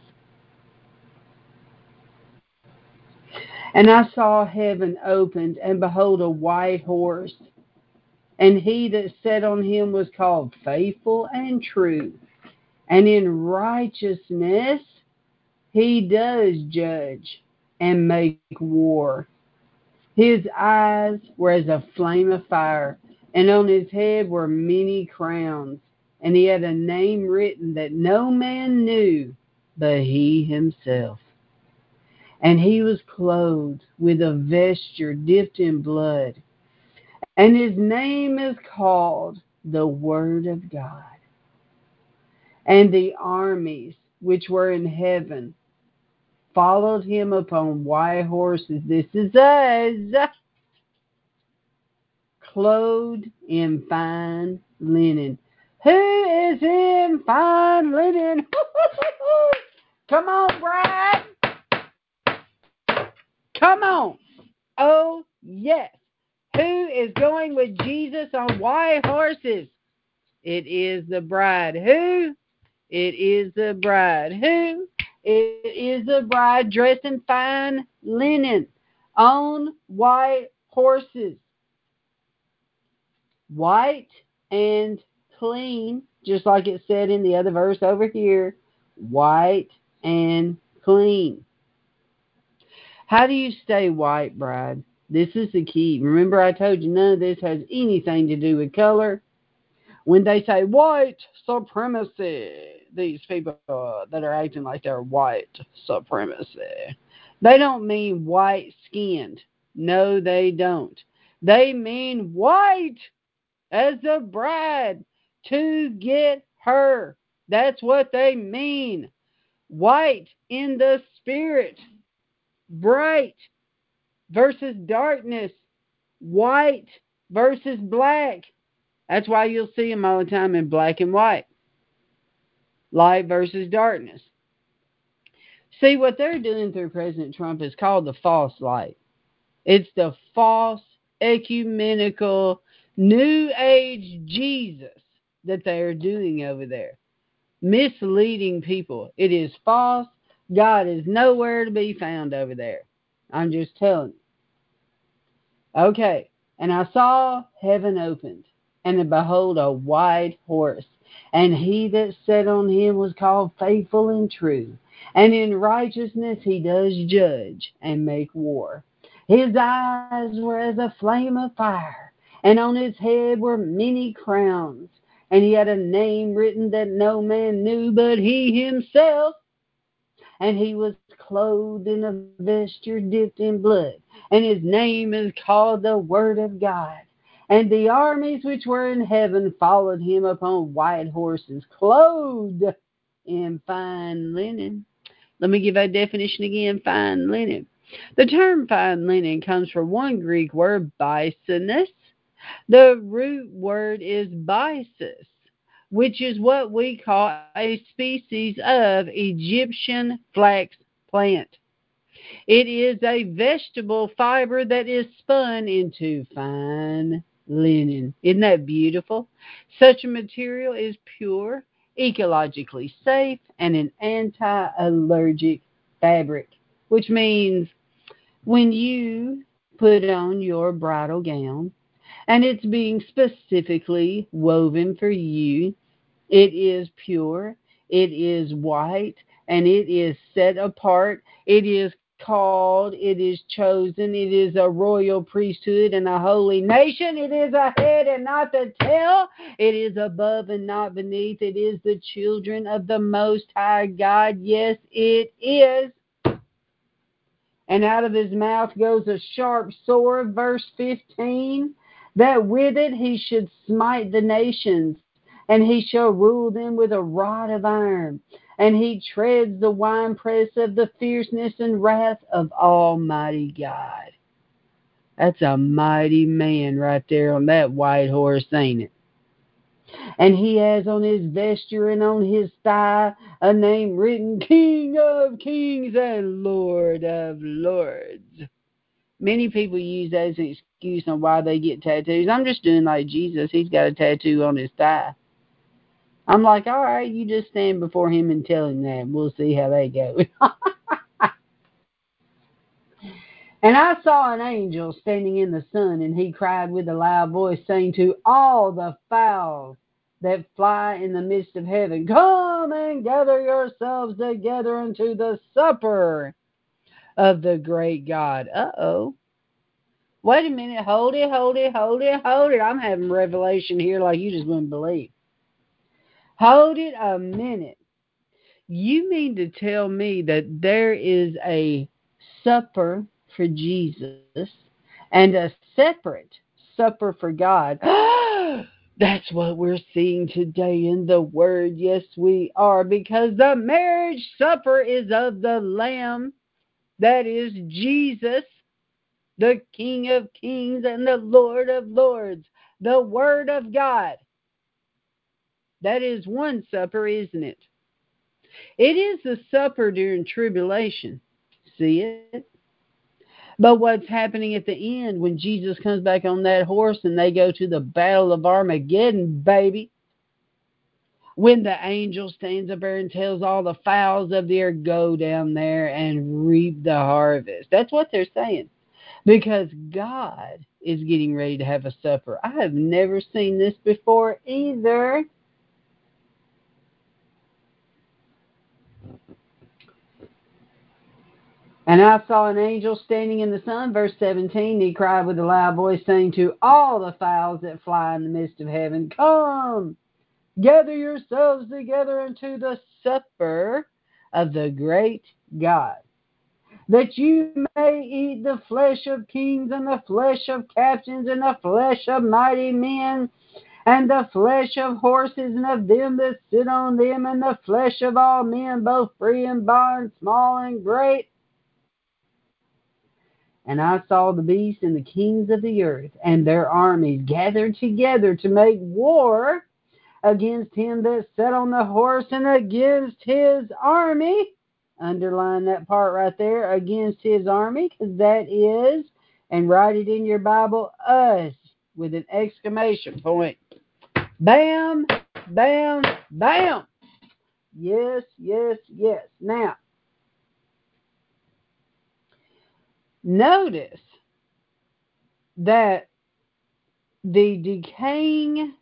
And I saw heaven opened, and behold, a white horse. And he that sat on him was called Faithful and True. And in righteousness he does judge and make war. His eyes were as a flame of fire, and on his head were many crowns. And he had a name written that no man knew but he himself. And he was clothed with a vesture dipped in blood. And his name is called the Word of God. And the armies which were in heaven followed him upon white horses. This is us, clothed in fine linen. Who is in fine linen? Come on, Brad. Come on. Oh, yes. Who is going with Jesus on white horses. It is the bride. Who? It is the bride. Who? It is the bride dressed in fine linen on white horses. White and clean, just like it said in the other verse over here. White and clean. How do you stay white, bride? This is the key. Remember I told you none of this has anything to do with color. When they say white supremacy, these people that are acting like they're white supremacy, they don't mean white skinned. No, they don't. They mean white as the bride to get her. That's what they mean. White in the spirit. Bright versus darkness. White versus black. That's why you'll see them all the time in black and white. Light versus darkness. See, what they're doing through President Trump is called the false light. It's the false, ecumenical, new age Jesus that they are doing over there. Misleading people. It is false. God is nowhere to be found over there. I'm just telling you. Okay. And I saw heaven opened, and behold, a white horse. And he that sat on him was called Faithful and True. And in righteousness he does judge and make war. His eyes were as a flame of fire, and on his head were many crowns. And he had a name written that no man knew but he himself. And he was clothed in a vesture dipped in blood. And his name is called the Word of God. And the armies which were in heaven followed him upon white horses, clothed in fine linen. Let me give that definition again, fine linen. The term fine linen comes from one Greek word, byssus. The root word is byssus, which is what we call a species of Egyptian flax plant. It is a vegetable fiber that is spun into fine linen. Isn't that beautiful? Such a material is pure, ecologically safe, and an anti-allergic fabric, which means when you put on your bridal gown and it's being specifically woven for you, it is pure, it is white, and it is set apart. It is called, it is chosen, it is a royal priesthood and a holy nation. It is a head and not the tail. It is above and not beneath. It is the children of the Most High God. Yes, it is. And out of his mouth goes a sharp sword, verse 15, that with it he should smite the nations, and he shall rule them with a rod of iron, and he treads the winepress of the fierceness and wrath of Almighty God. That's a mighty man right there on that white horse, ain't it? And he has on his vesture and on his thigh a name written, King of Kings and Lord of Lords. Many people use that as an excuse on why they get tattoos. I'm just doing like Jesus. He's got a tattoo on his thigh. I'm like, all right, you just stand before him and tell him that. We'll see how that goes. And I saw an angel standing in the sun, and he cried with a loud voice, saying to all the fowls that fly in the midst of heaven, come and gather yourselves together unto the supper of the great God. Uh-oh. Wait a minute. Hold it, hold it, hold it, hold it. I'm having revelation here like you just wouldn't believe. Hold it a minute. You mean to tell me that there is a supper for Jesus and a separate supper for God? That's what we're seeing today in the Word. Yes, we are, because the marriage supper is of the Lamb. That is Jesus, the King of Kings and the Lord of Lords, the Word of God. That is one supper, isn't it? It is the supper during tribulation. See it? But what's happening at the end when Jesus comes back on that horse and they go to the battle of Armageddon, baby? When the angel stands up there and tells all the fowls of the air, go down there and reap the harvest. That's what they're saying. Because God is getting ready to have a supper. I have never seen this before either. And I saw an angel standing in the sun, verse 17. He cried with a loud voice, saying to all the fowls that fly in the midst of heaven, come, gather yourselves together unto the supper of the great God, that you may eat the flesh of kings, and the flesh of captains, and the flesh of mighty men, and the flesh of horses, and of them that sit on them, and the flesh of all men, both free and bond, small and great. And I saw the beast and the kings of the earth and their armies gathered together to make war against him that sat on the horse and against his army. Underline that part right there, against his army, because that is, and write it in your Bible, us, with an exclamation point. Bam, bam, bam. Yes, yes, yes. Now, notice that the decaying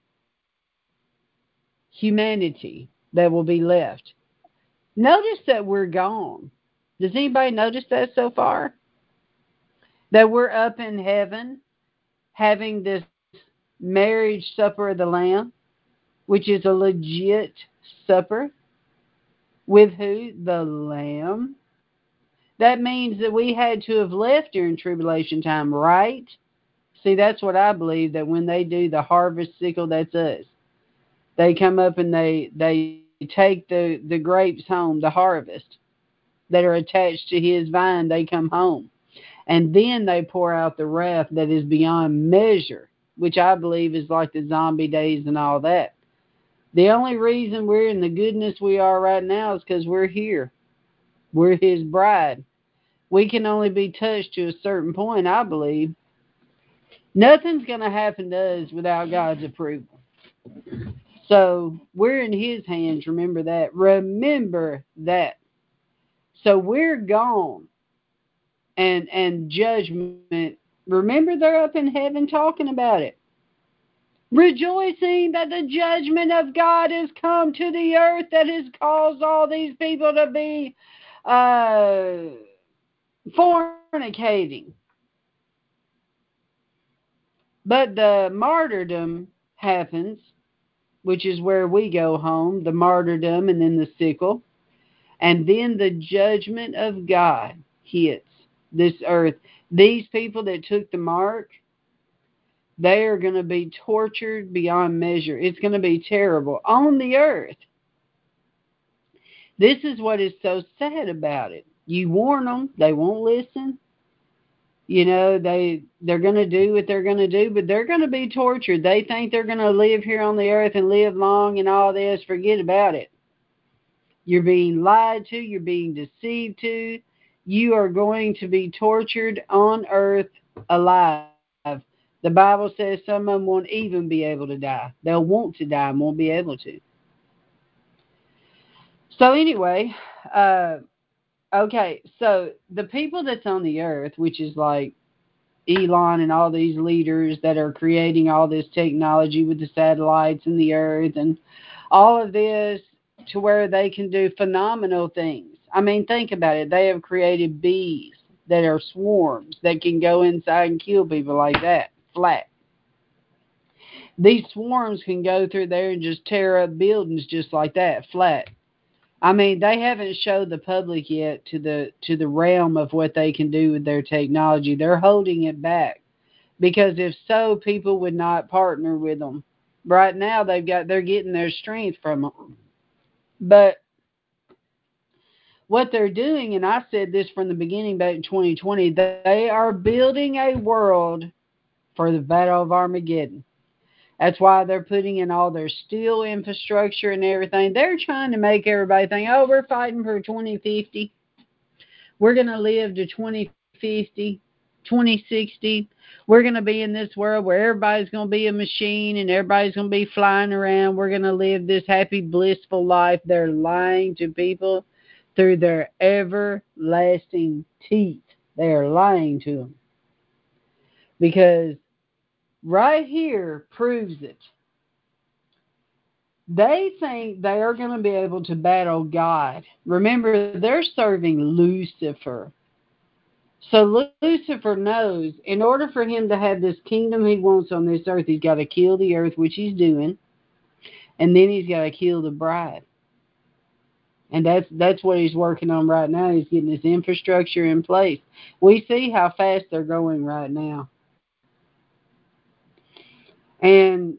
humanity that will be left. Notice that we're gone. Does anybody notice that so far? That we're up in heaven having this marriage supper of the Lamb, which is a legit supper. With who? The Lamb. That means that we had to have left during tribulation time, right? See, that's what I believe, that when they do the harvest sickle, that's us. They come up and they take the grapes home, the harvest, that are attached to his vine, they come home. And then they pour out the wrath that is beyond measure, which I believe is like the zombie days and all that. The only reason we're in the goodness we are right now is because we're here. We're his bride. We can only be touched to a certain point, I believe. Nothing's going to happen to us without God's approval. So we're in his hands. Remember that. Remember that. So we're gone. And judgment. Remember, they're up in heaven talking about it. Rejoicing that the judgment of God has come to the earth, that has caused all these people to be fornicating. But the martyrdom happens, which is where we go home, the martyrdom and then the sickle. And then the judgment of God hits this earth. These people that took the mark, they are going to be tortured beyond measure. It's going to be terrible on the earth. This is what is so sad about it. You warn them, they won't listen. You know, they're going to do what they're going to do, but they're going to be tortured. They think they're going to live here on the earth and live long and all this. Forget about it. You're being lied to. You're being deceived to. You are going to be tortured on earth alive. The Bible says some of them won't even be able to die. They'll want to die and won't be able to. So anyway, okay, so the people that's on the earth, which is like Elon and all these leaders that are creating all this technology with the satellites and the earth and all of this to where they can do phenomenal things. I mean, think about it. They have created bees that are swarms that can go inside and kill people like that, flat. These swarms can go through there and just tear up buildings just like that, flat. I mean, they haven't showed the public yet to the realm of what they can do with their technology. They're holding it back because if so, people would not partner with them. Right now, they're getting their strength from them. But what they're doing, and I said this from the beginning back in 2020, they are building a world for the Battle of Armageddon. That's why they're putting in all their steel infrastructure and everything. They're trying to make everybody think, oh, we're fighting for 2050. We're going to live to 2050. 2060, we're going to be in this world where everybody's going to be a machine and everybody's going to be flying around. We're going to live this happy, blissful life. They're lying to people through their everlasting teeth. They are lying to them. Because right here proves it. They think they are going to be able to battle God. Remember, they're serving Lucifer. So Lucifer knows in order for him to have this kingdom he wants on this earth, he's got to kill the earth, which he's doing, and then he's got to kill the bride. And that's what he's working on right now. He's getting this infrastructure in place. We see how fast they're going right now. And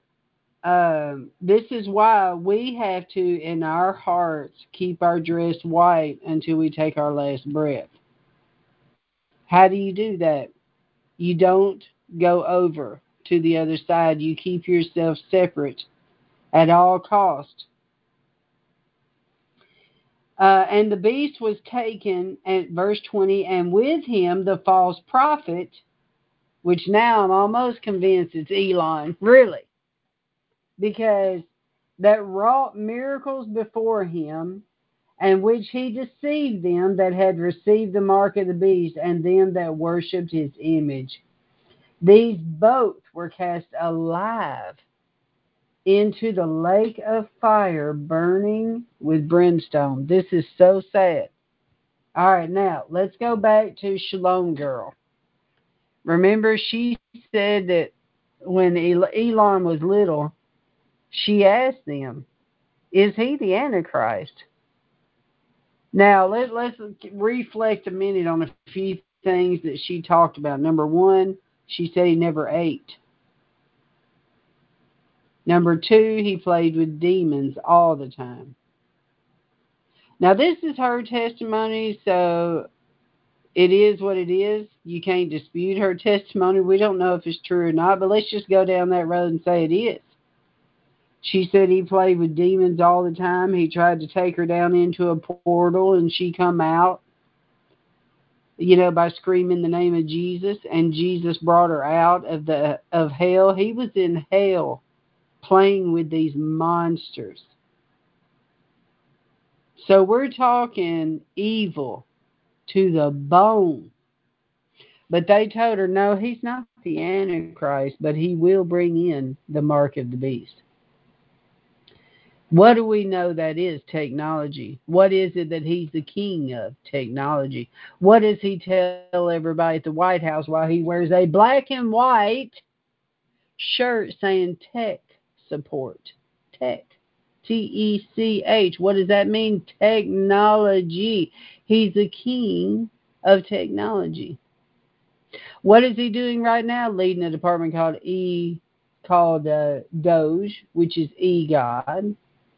this is why we have to, in our hearts, keep our dress white until we take our last breath. How do you do that? You don't go over to the other side. You keep yourself separate at all cost. And the beast was taken, at verse 20, and with him the false prophet, which now I'm almost convinced it's Elon, really, because that wrought miracles before him, and which he deceived them that had received the mark of the beast, and them that worshipped his image. These both were cast alive into the lake of fire burning with brimstone. This is so sad. All right, now let's go back to Shalom Girl. Remember, she said that when Elon was little, she asked them, is he the Antichrist? Now, let's reflect a minute on a few things that she talked about. Number one, she said he never ate. Number two, he played with demons all the time. Now, this is her testimony, so it is what it is. You can't dispute her testimony. We don't know if it's true or not, but let's just go down that road and say it is. She said he played with demons all the time. He tried to take her down into a portal, and she come out, by screaming the name of Jesus, and Jesus brought her out of hell. He was in hell playing with these monsters. So we're talking evil to the bone. But they told her, no, he's not the Antichrist, but he will bring in the mark of the beast. What do we know that is? Technology. What is it that he's the king of? Technology. What does he tell everybody at the White House while he wears a black and white shirt saying tech support? Tech. T-E-C-H. What does that mean? Technology. He's the king of technology. What is he doing right now? Leading a department called Doge, which is E-God.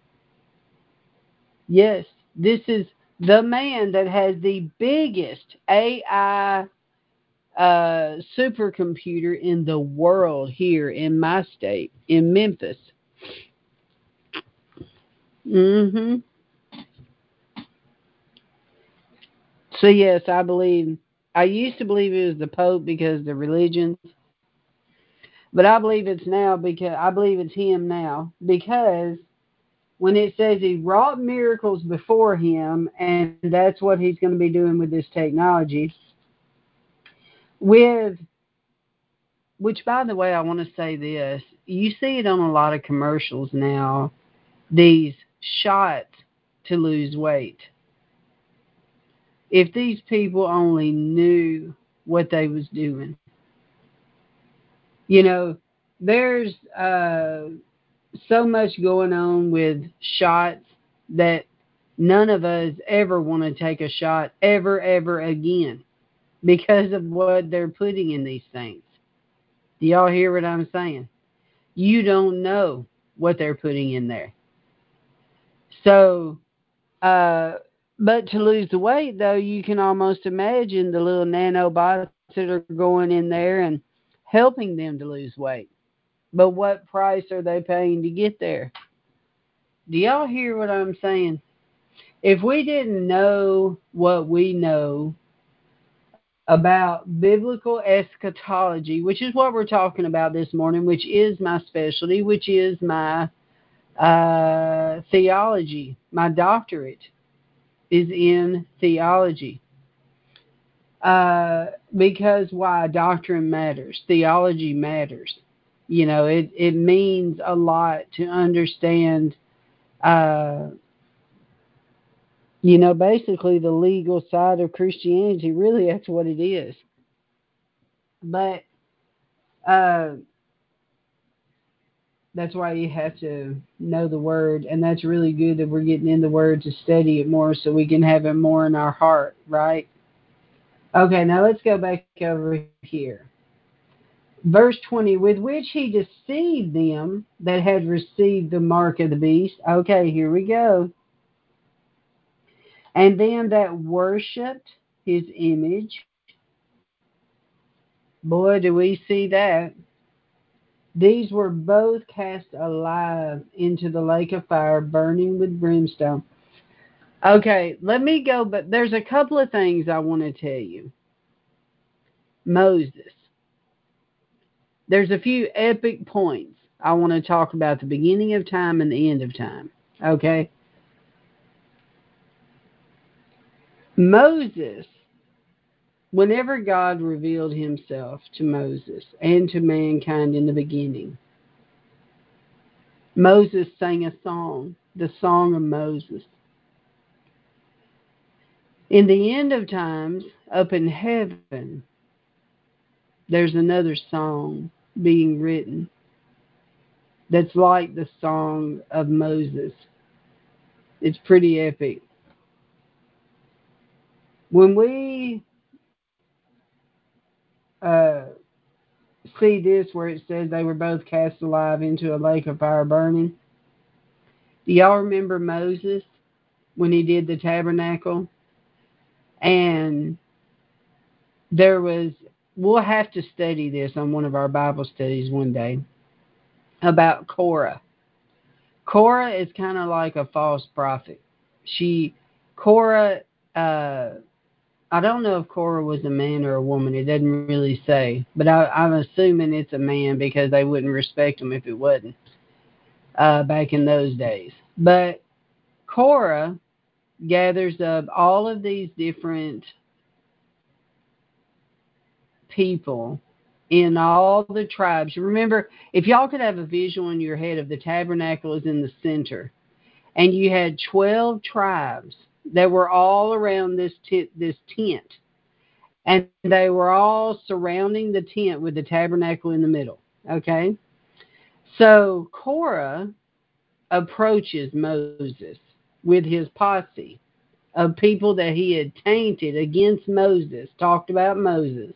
Yes, this is the man that has the biggest AI supercomputer in the world here in my state, in Memphis. So yes, I used to believe it was the Pope because of the religions, but I believe it's him now because when it says he wrought miracles before him, and that's what he's going to be doing with this technology. Which, by the way, I want to say this. You see it on a lot of commercials now, these shots to lose weight. If these people only knew what they was doing. There's so much going on with shots that none of us ever want to take a shot ever again because of what they're putting in these things. Do y'all hear what I'm saying? You don't know what they're putting in there. So, but to lose the weight, though, you can almost imagine the little nanobots that are going in there and helping them to lose weight. But what price are they paying to get there? Do y'all hear what I'm saying? If we didn't know what we know about biblical eschatology, which is what we're talking about this morning, which is my specialty, which is my theology. My doctorate is in theology. Because why? Doctrine matters. Theology matters. You know, it means a lot to understand, uh, basically the legal side of Christianity. Really, that's what it is. But uh, that's why you have to know the Word. And that's really good that we're getting in the Word to study it more so we can have it more in our heart, right? Okay, now let's go back over here. Verse 20, with which he deceived them that had received the mark of the beast. Okay, here we go. And them that worshipped his image. Boy, do we see that. These were both cast alive into the lake of fire, burning with brimstone. Okay, let me go, but there's a couple of things I want to tell you. Moses. There's a few epic points I want to talk about, the beginning of time and the end of time. Okay? Moses, whenever God revealed himself to Moses and to mankind in the beginning, Moses sang a song, the Song of Moses. In the end of times, up in heaven, there's another song being written that's like the Song of Moses. It's pretty epic. When we uh, see this where it says they were both cast alive into a lake of fire burning, do y'all remember Moses when he did the tabernacle? And there was, we'll have to study this on one of our Bible studies one day, about Korah. Korah is kind of like a false prophet. Korah, I don't know if Korah was a man or a woman. It doesn't really say. But I'm assuming it's a man because they wouldn't respect him if it wasn't back in those days. But Korah gathers up all of these different people in all the tribes. Remember, if y'all could have a visual in your head of the tabernacle is in the center, and you had 12 tribes that were all around this tent, and they were all surrounding the tent with the tabernacle in the middle. Okay? So Korah approaches Moses with his posse of people that he had tainted against Moses, talked about Moses,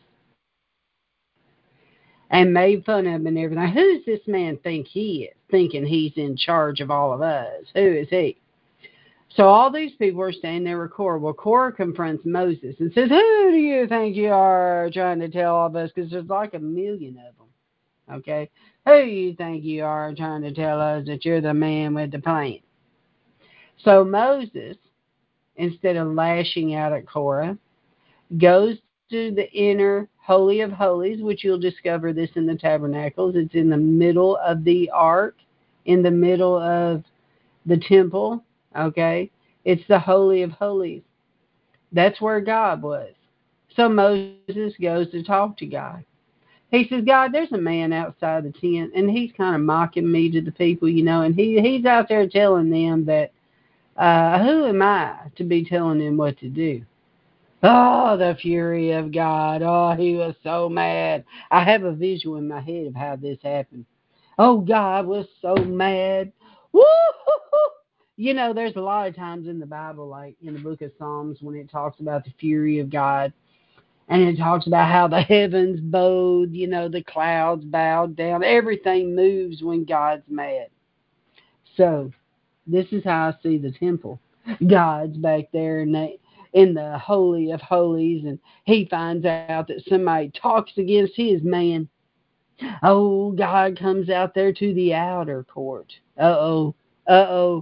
and made fun of him and everything. Who's this man think he is, thinking he's in charge of all of us? Who is he? So all these people are standing there with Korah. Well, Korah confronts Moses and says, who do you think you are trying to tell all of us? Because there's like 1,000,000 of them. Okay? Who do you think you are trying to tell us that you're the man with the plan? So Moses, instead of lashing out at Korah, goes to the inner Holy of Holies, which you'll discover this in the tabernacles. It's in the middle of the ark, in the middle of the temple. Okay? It's the Holy of Holies. That's where God was. So Moses goes to talk to God. He says, God, there's a man outside the tent, and he's kind of mocking me to the people, and he's out there telling them that, who am I to be telling them what to do? Oh, the fury of God. Oh, he was so mad. I have a visual in my head of how this happened. Oh, God was so mad. Woo! There's a lot of times in the Bible, like in the book of Psalms, when it talks about the fury of God, and it talks about how the heavens bowed, the clouds bowed down. Everything moves when God's mad. So, this is how I see the temple. God's back there in the Holy of Holies, and he finds out that somebody talks against his man. Oh, God comes out there to the outer court. Uh-oh. Uh-oh.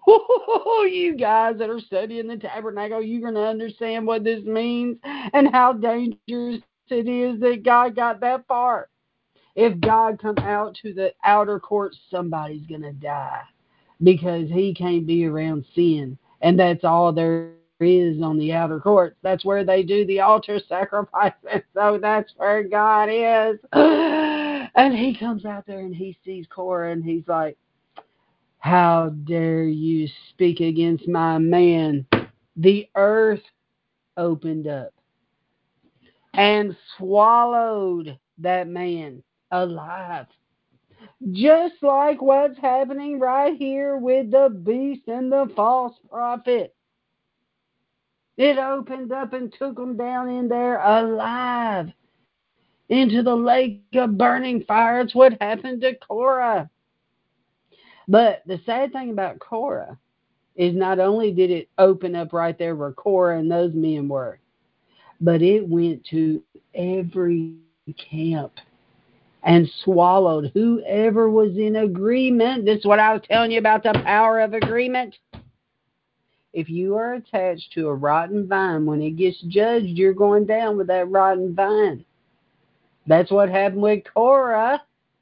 You guys that are studying the tabernacle, you're going to understand what this means and how dangerous it is that God got that far. If God come out to the outer courts, somebody's going to die because he can't be around sin. And that's all there is on the outer courts. That's where they do the altar sacrifices. So that's where God is. And he comes out there and he sees Korah and he's like, how dare you speak against my man? The earth opened up and swallowed that man alive. Just like what's happening right here with the beast and the false prophet. It opened up and took them down in there alive into the lake of burning fire. It's what happened to Korah. But the sad thing about Korah is not only did it open up right there where Korah and those men were, but it went to every camp and swallowed whoever was in agreement. This is what I was telling you about the power of agreement. If you are attached to a rotten vine, when it gets judged, you're going down with that rotten vine. That's what happened with Korah.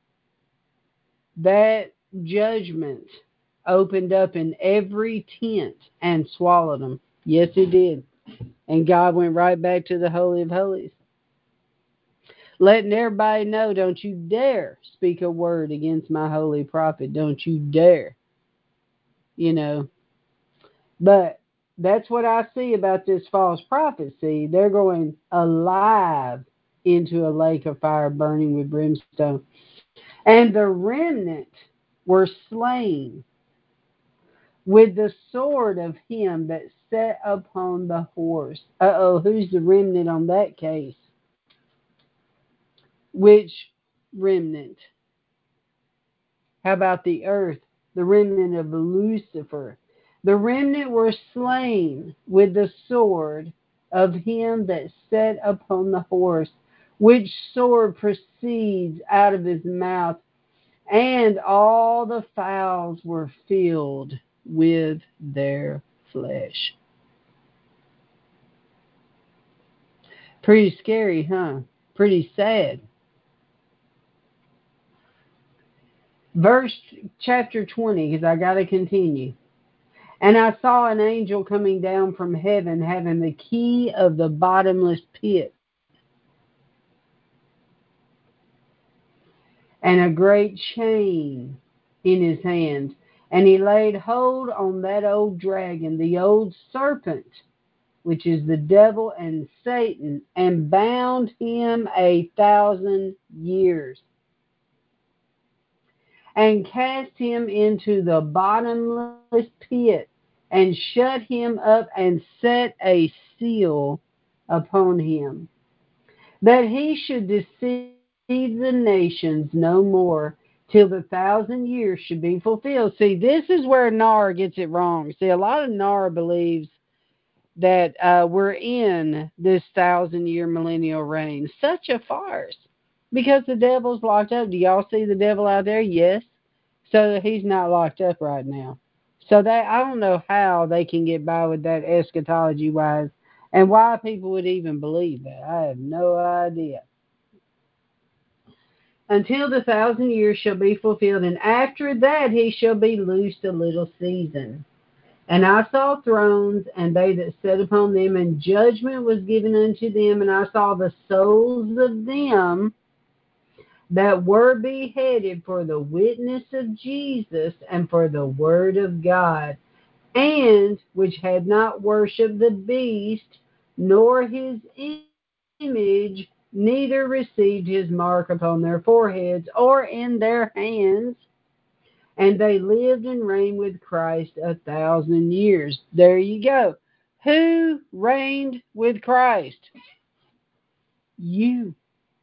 That judgment opened up in every tent and swallowed them. Yes, it did. And God went right back to the Holy of Holies. Letting everybody know, don't you dare speak a word against my holy prophet. Don't you dare. You know. But that's what I see about this false prophecy. They're going alive into a lake of fire burning with brimstone. And the remnant were slain with the sword of him that sat upon the horse. Who's the remnant on that case? Which remnant? How about the earth? The remnant of Lucifer. The remnant were slain with the sword of him that sat upon the horse, which sword proceeds out of his mouth, and all the fowls were filled with their flesh. Pretty scary, huh? Pretty sad. Chapter 20, because I got to continue. And I saw an angel coming down from heaven, having the key of the bottomless pit, and a great chain in his hand. And he laid hold on that old dragon, the old serpent, which is the devil and Satan, and bound him 1,000 years, and cast him into the bottomless pit, and shut him up, and set a seal upon him, that he should deceive the nations no more, till the 1,000 years should be fulfilled. See, this is where NAR gets it wrong. See, a lot of NAR believes that we're in this 1,000-year millennial reign. Such a farce. Because the devil's locked up. Do y'all see the devil out there? Yes. So he's not locked up right now. So that I don't know how they can get by with that eschatology wise, and why people would even believe that. I have no idea. Until the 1,000 years shall be fulfilled, and after that he shall be loosed a little season. And I saw thrones, and they that sat upon them, and judgment was given unto them. And I saw the souls of them that were beheaded for the witness of Jesus and for the word of God, and which had not worshipped the beast, nor his image, neither received his mark upon their foreheads or in their hands. And they lived and reigned with Christ 1,000 years. There you go. Who reigned with Christ? You.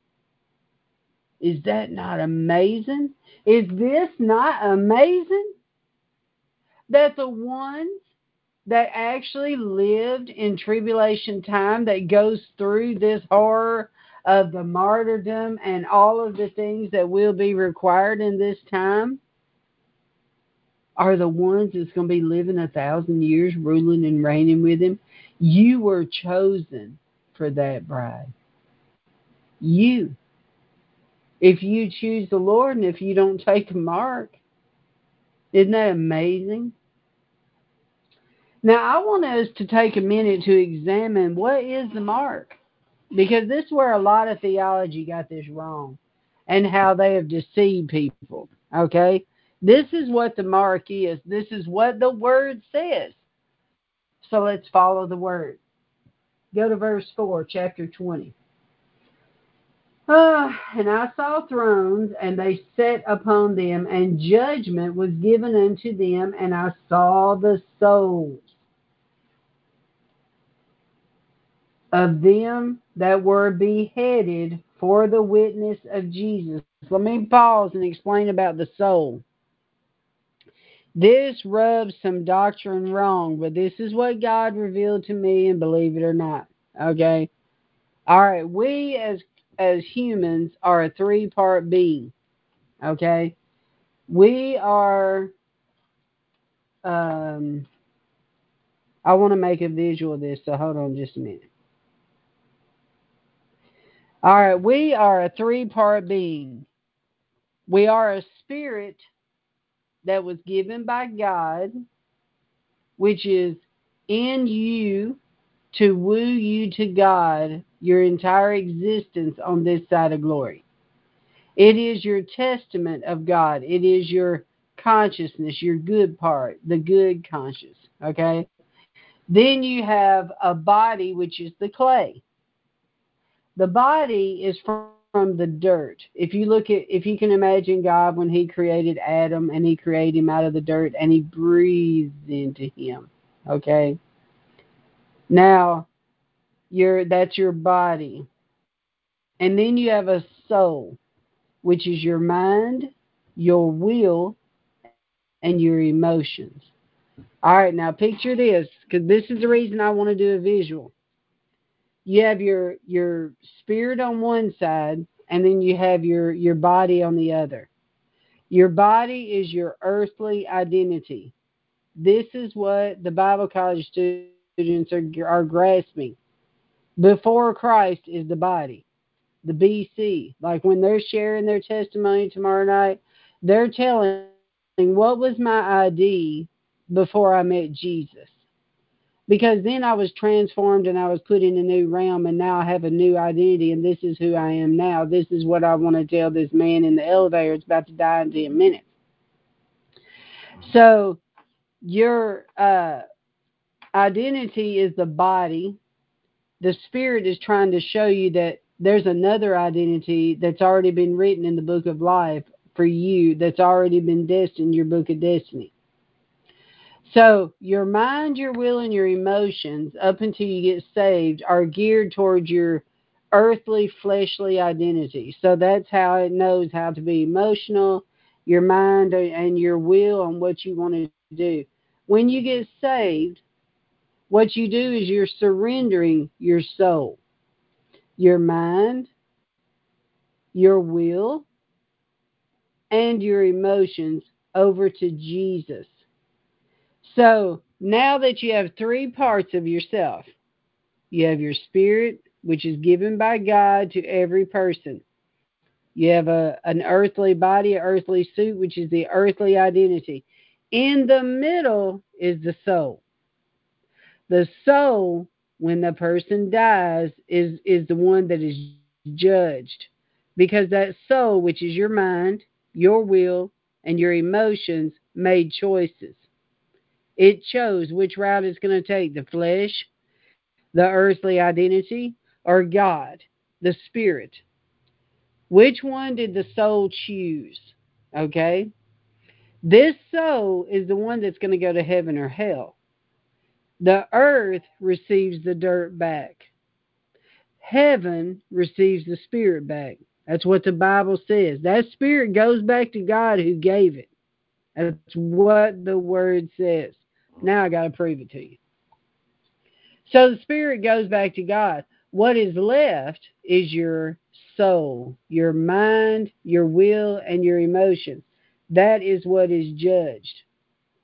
Is that not amazing? Is this not amazing? That the ones that actually lived in tribulation time, that goes through this horror of the martyrdom and all of the things that will be required in this time, are the ones that's going to be living 1,000 years, ruling and reigning with him. You were chosen for that bride. You. If you choose the Lord and if you don't take a mark, isn't that amazing? Now, I want us to take a minute to examine what is the mark, because this is where a lot of theology got this wrong and how they have deceived people. Okay? This is what the mark is. This is what the Word says. So let's follow the Word. Go to verse 4, chapter 20. And I saw thrones, and they sat upon them, and judgment was given unto them, and I saw the souls of them that were beheaded for the witness of Jesus. Let me pause and explain about the soul. This rubs some doctrine wrong, but this is what God revealed to me, and believe it or not. Okay? All right, we as humans are a three-part being. Okay? We are, I want to make a visual of this, so hold on just a minute. All right, we are a three-part being. We are a spirit that was given by God, which is in you to woo you to God your entire existence on this side of glory. It is your testament of God. It is your consciousness, your good part, the good conscious. Okay? Then you have a body, which is the clay. The body is from the dirt. If you can imagine God when he created Adam and he created him out of the dirt and he breathed into him. Okay? Now, that's your body. And then you have a soul, which is your mind, your will, and your emotions. All right, now picture this, because this is the reason I want to do a visual. You have your spirit on one side, and then you have your body on the other. Your body is your earthly identity. This is what the Bible college students are grasping. Before Christ is the body, the BC. Like when they're sharing their testimony tomorrow night, they're telling what was my ID before I met Jesus. Because then I was transformed and I was put in a new realm, and now I have a new identity, and this is who I am now. This is what I want to tell this man in the elevator. It's about to die in 10 minutes. So your identity is the body. The spirit is trying to show you that there's another identity that's already been written in the book of life for you, that's already been destined, your book of destiny. So your mind, your will, and your emotions, up until you get saved, are geared towards your earthly, fleshly identity. So that's how it knows how to be emotional, your mind and your will on what you want to do. When you get saved, what you do is you're surrendering your soul, your mind, your will, and your emotions over to Jesus. So now that you have three parts of yourself, you have your spirit, which is given by God to every person. You have an earthly body, an earthly suit, which is the earthly identity. In the middle is the soul. The soul, when the person dies, is the one that is judged. Because that soul, which is your mind, your will, and your emotions, made choices. It chose which route it's going to take, the flesh, the earthly identity, or God, the spirit. Which one did the soul choose? Okay? This soul is the one that's going to go to heaven or hell. The earth receives the dirt back. Heaven receives the spirit back. That's what the Bible says. That spirit goes back to God who gave it. That's what the word says. Now I got to prove it to you. So the spirit goes back to God. What is left is your soul, your mind, your will, and your emotion. That is what is judged.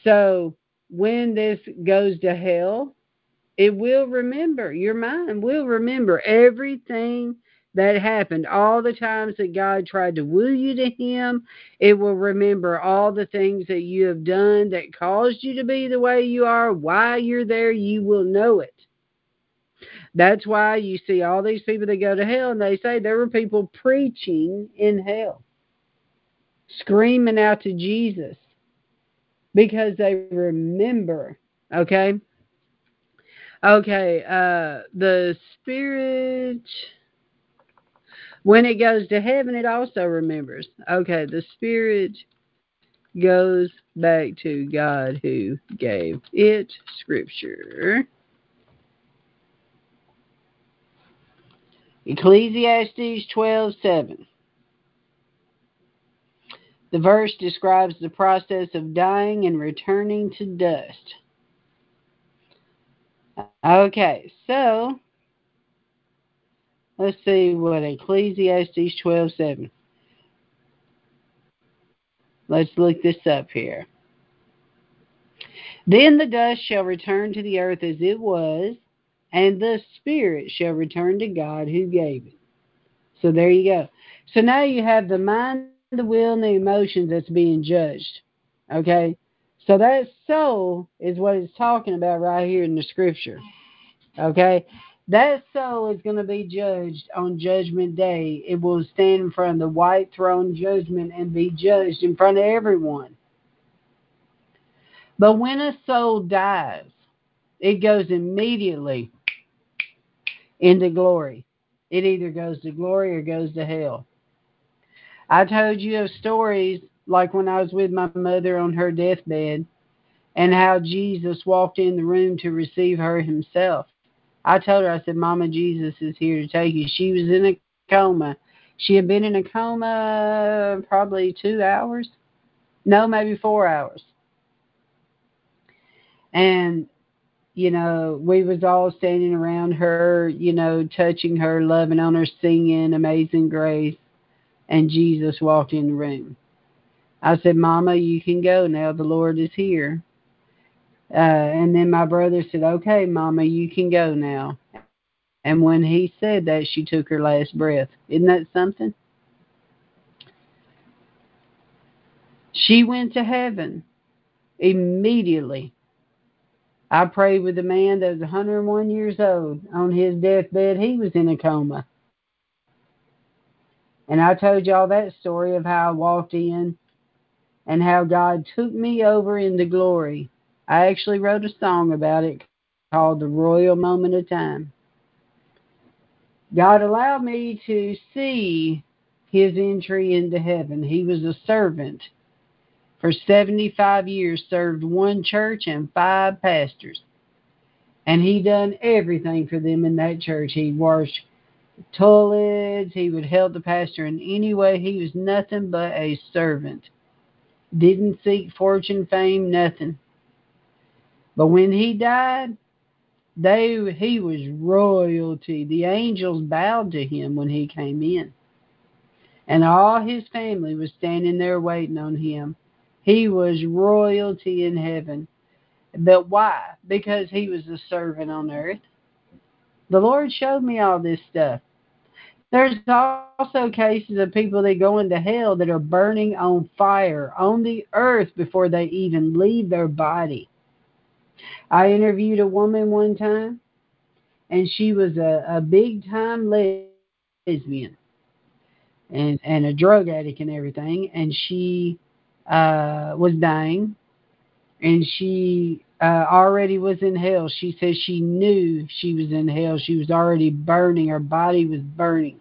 So when this goes to hell, it will remember, your mind will remember everything that happened, all the times that God tried to woo you to Him. It will remember all the things that you have done that caused you to be the way you are. Why you're there, you will know it. That's why you see all these people that go to hell, and they say there were people preaching in hell, screaming out to Jesus because they remember. Okay? Okay, the spirit, when it goes to heaven, it also remembers. Okay, the spirit goes back to God who gave it. Scripture. Ecclesiastes 12:7. The verse describes the process of dying and returning to dust. Okay, so let's see what Ecclesiastes 12:7. Let's look this up here. Then the dust shall return to the earth as it was, and the spirit shall return to God who gave it. So there you go. So now you have the mind, the will, and the emotions that's being judged. Okay? So that soul is what it's talking about right here in the scripture. Okay? That soul is going to be judged on Judgment Day. It will stand in front of the white throne judgment and be judged in front of everyone. But when a soul dies, it goes immediately into glory. It either goes to glory or goes to hell. I told you of stories like when I was with my mother on her deathbed and how Jesus walked in the room to receive her himself. I told her, I said, Mama, Jesus is here to take you. She was in a coma. She had been in a coma probably 2 hours. No, maybe 4 hours. And we was all standing around her, touching her, loving on her, singing Amazing Grace. And Jesus walked in the room. I said, Mama, you can go now. The Lord is here. And then my brother said, okay, Mama, you can go now. And when he said that, she took her last breath. Isn't that something? She went to heaven immediately. I prayed with a man that was 101 years old. On his deathbed, he was in a coma. And I told y'all that story of how I walked in and how God took me over into glory. I actually wrote a song about it called The Royal Moment of Time. God allowed me to see his entry into heaven. He was a servant. For 75 years, served one church and 5 pastors. And he done everything for them in that church. He washed toilets. He would help the pastor in any way. He was nothing but a servant. Didn't seek fortune, fame, nothing. But when he died, he was royalty. The angels bowed to him when he came in. And all his family was standing there waiting on him. He was royalty in heaven. But why? Because he was a servant on earth. The Lord showed me all this stuff. There's also cases of people that go into hell that are burning on fire on the earth before they even leave their body. I interviewed a woman one time, and she was a big-time lesbian and a drug addict and everything, and she was dying, and she already was in hell. She said she knew she was in hell. She was already burning. Her body was burning.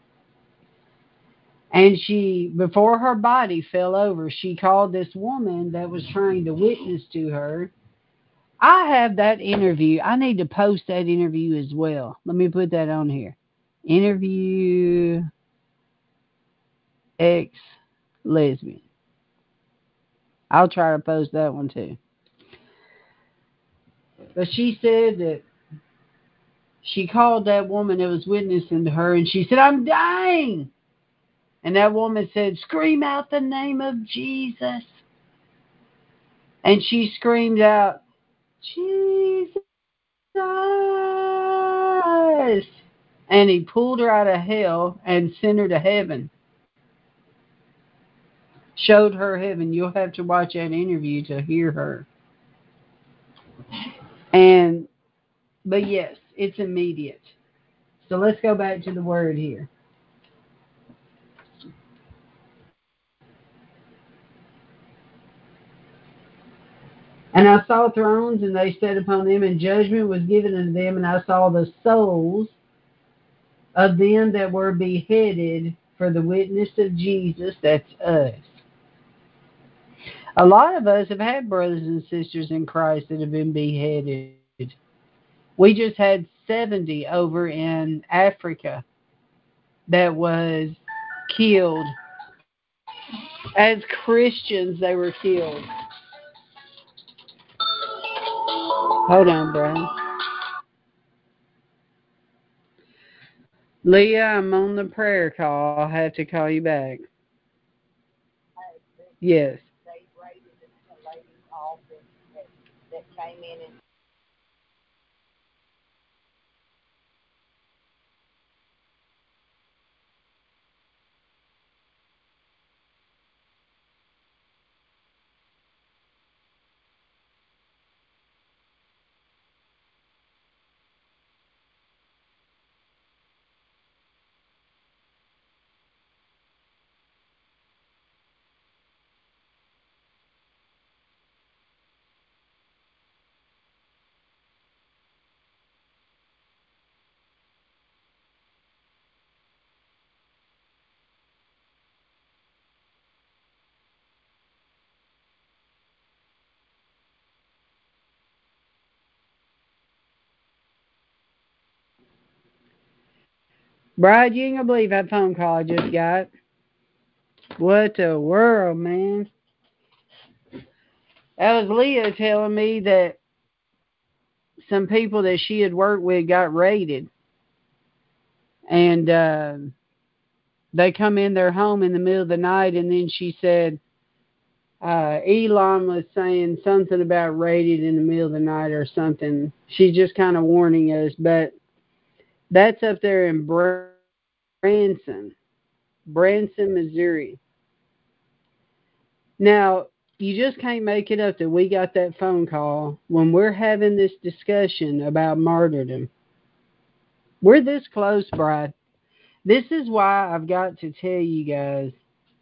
And before her body fell over, she called this woman that was trying to witness to her. I have that interview. I need to post that interview as well. Let me put that on here. Interview ex-lesbian. I'll try to post that one too. But she said that she called that woman that was witnessing to her, and she said, I'm dying. And that woman said, scream out the name of Jesus. And she screamed out, Jesus! And he pulled her out of hell and sent her to heaven. Showed her heaven. You'll have to watch that interview to hear her. But yes, it's immediate. So let's go back to the word here. And I saw thrones, and they sat upon them, and judgment was given unto them, and I saw the souls of them that were beheaded for the witness of Jesus. That's us. A lot of us have had brothers and sisters in Christ that have been beheaded. We just had 70 over in Africa that was killed. As Christians, they were killed. Hold on, Brian. Leah, I'm on the prayer call. I'll have to call you back. Yes. They raided a lady's office that came in and Brad, you ain't gonna believe that phone call I just got. What the world, man? That was Leah telling me that some people that she had worked with got raided. And they come in their home in the middle of the night, and then she said Elon was saying something about raided in the middle of the night or something. She's just kind of warning us, but that's up there in Branson, Missouri. Now, you just can't make it up that we got that phone call when we're having this discussion about martyrdom. We're this close, Bride. This is why I've got to tell you guys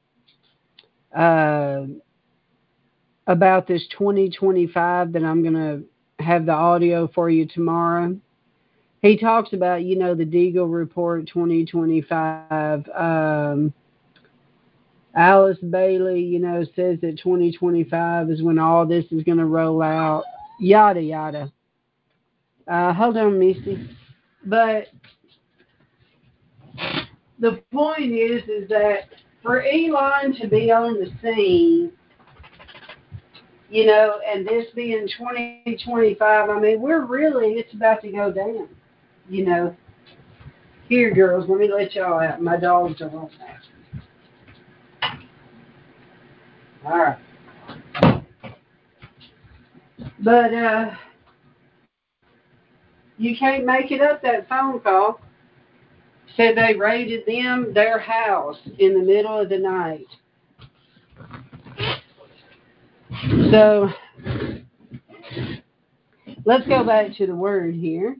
uh, about this 2025 that I'm going to have the audio for you tomorrow. He talks about, the Deagle Report 2025. Alice Bailey, says that 2025 is when all this is going to roll out. Yada, yada. Hold on, Missy. But the point is that for Elon to be on the scene, and this being 2025, I mean, it's about to go down, you know. Here, girls, let me let y'all out. My dogs are on that. All right. But you can't make it up, that phone call. Said they raided their house in the middle of the night. So, let's go back to the word here.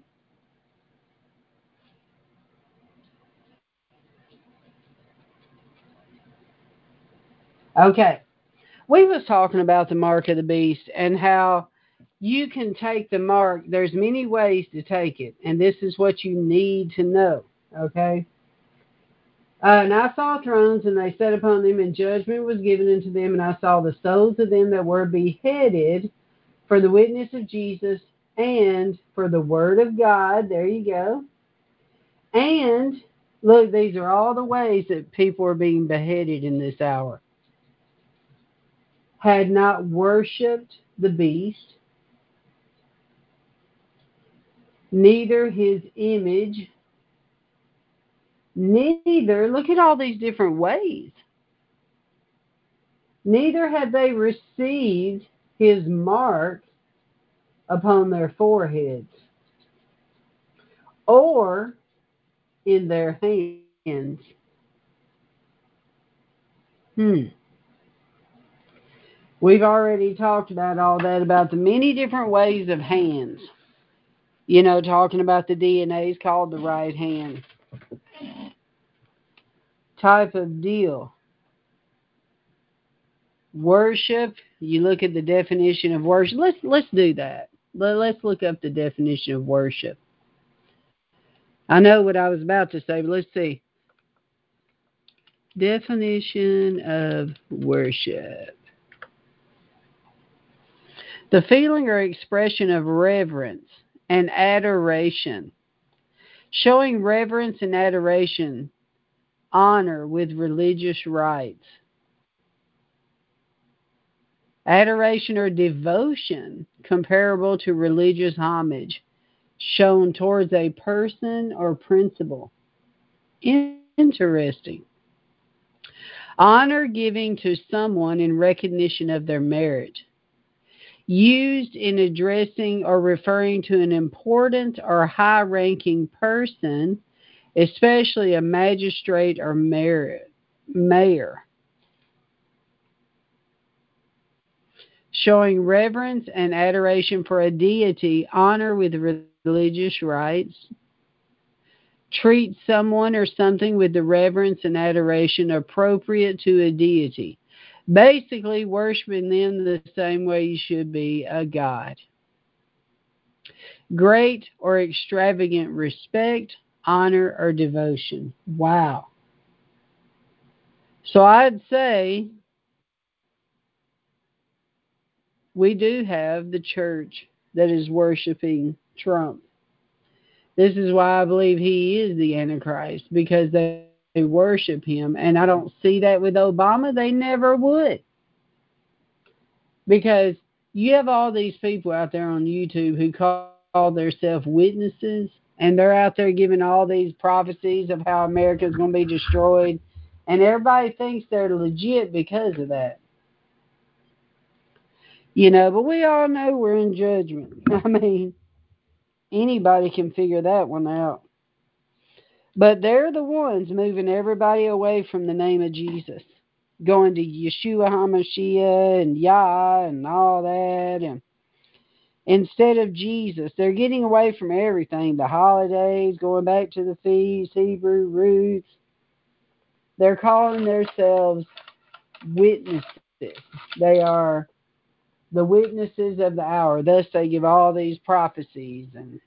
Okay. We was talking about the mark of the beast and how you can take the mark. There's many ways to take it, and this is what you need to know. Okay? And I saw thrones, and they sat upon them, and judgment was given unto them, and I saw the souls of them that were beheaded for the witness of Jesus and for the word of God. There you go. And look, these are all the ways that people are being beheaded in this hour. Had not worshipped the beast, neither his image, neither, look at all these different ways, neither had they received his mark upon their foreheads or in their hands. We've already talked about all that, about the many different ways of hands. Talking about the DNA is called the right hand type of deal. Worship, you look at the definition of worship. Let's do that. Let's look up the definition of worship. I know what I was about to say, but let's see. Definition of worship. The feeling or expression of reverence and adoration. Showing reverence and adoration, honor with religious rites. Adoration or devotion, comparable to religious homage, shown towards a person or principle. Interesting. Honor giving to someone in recognition of their merit. Used in addressing or referring to an important or high-ranking person, especially a magistrate or mayor. Showing reverence and adoration for a deity, honor with religious rites. Treat someone or something with the reverence and adoration appropriate to a deity. Basically, worshiping them the same way you should be a god. Great or extravagant respect, honor, or devotion. Wow. So I'd say we do have the church that is worshiping Trump. This is why I believe he is the Antichrist, because they worship him. And I don't see that with Obama. They never would. Because you have all these people out there on YouTube who call themselves witnesses, and they're out there giving all these prophecies of how America is going to be destroyed. And everybody thinks they're legit because of that. But we all know we're in judgment. I mean, anybody can figure that one out. But they're the ones moving everybody away from the name of Jesus. Going to Yeshua HaMashiach and Yah and all that. And instead of Jesus, they're getting away from everything. The holidays, going back to the feasts, Hebrew roots. They're calling themselves witnesses. They are the witnesses of the hour. Thus they give all these prophecies. And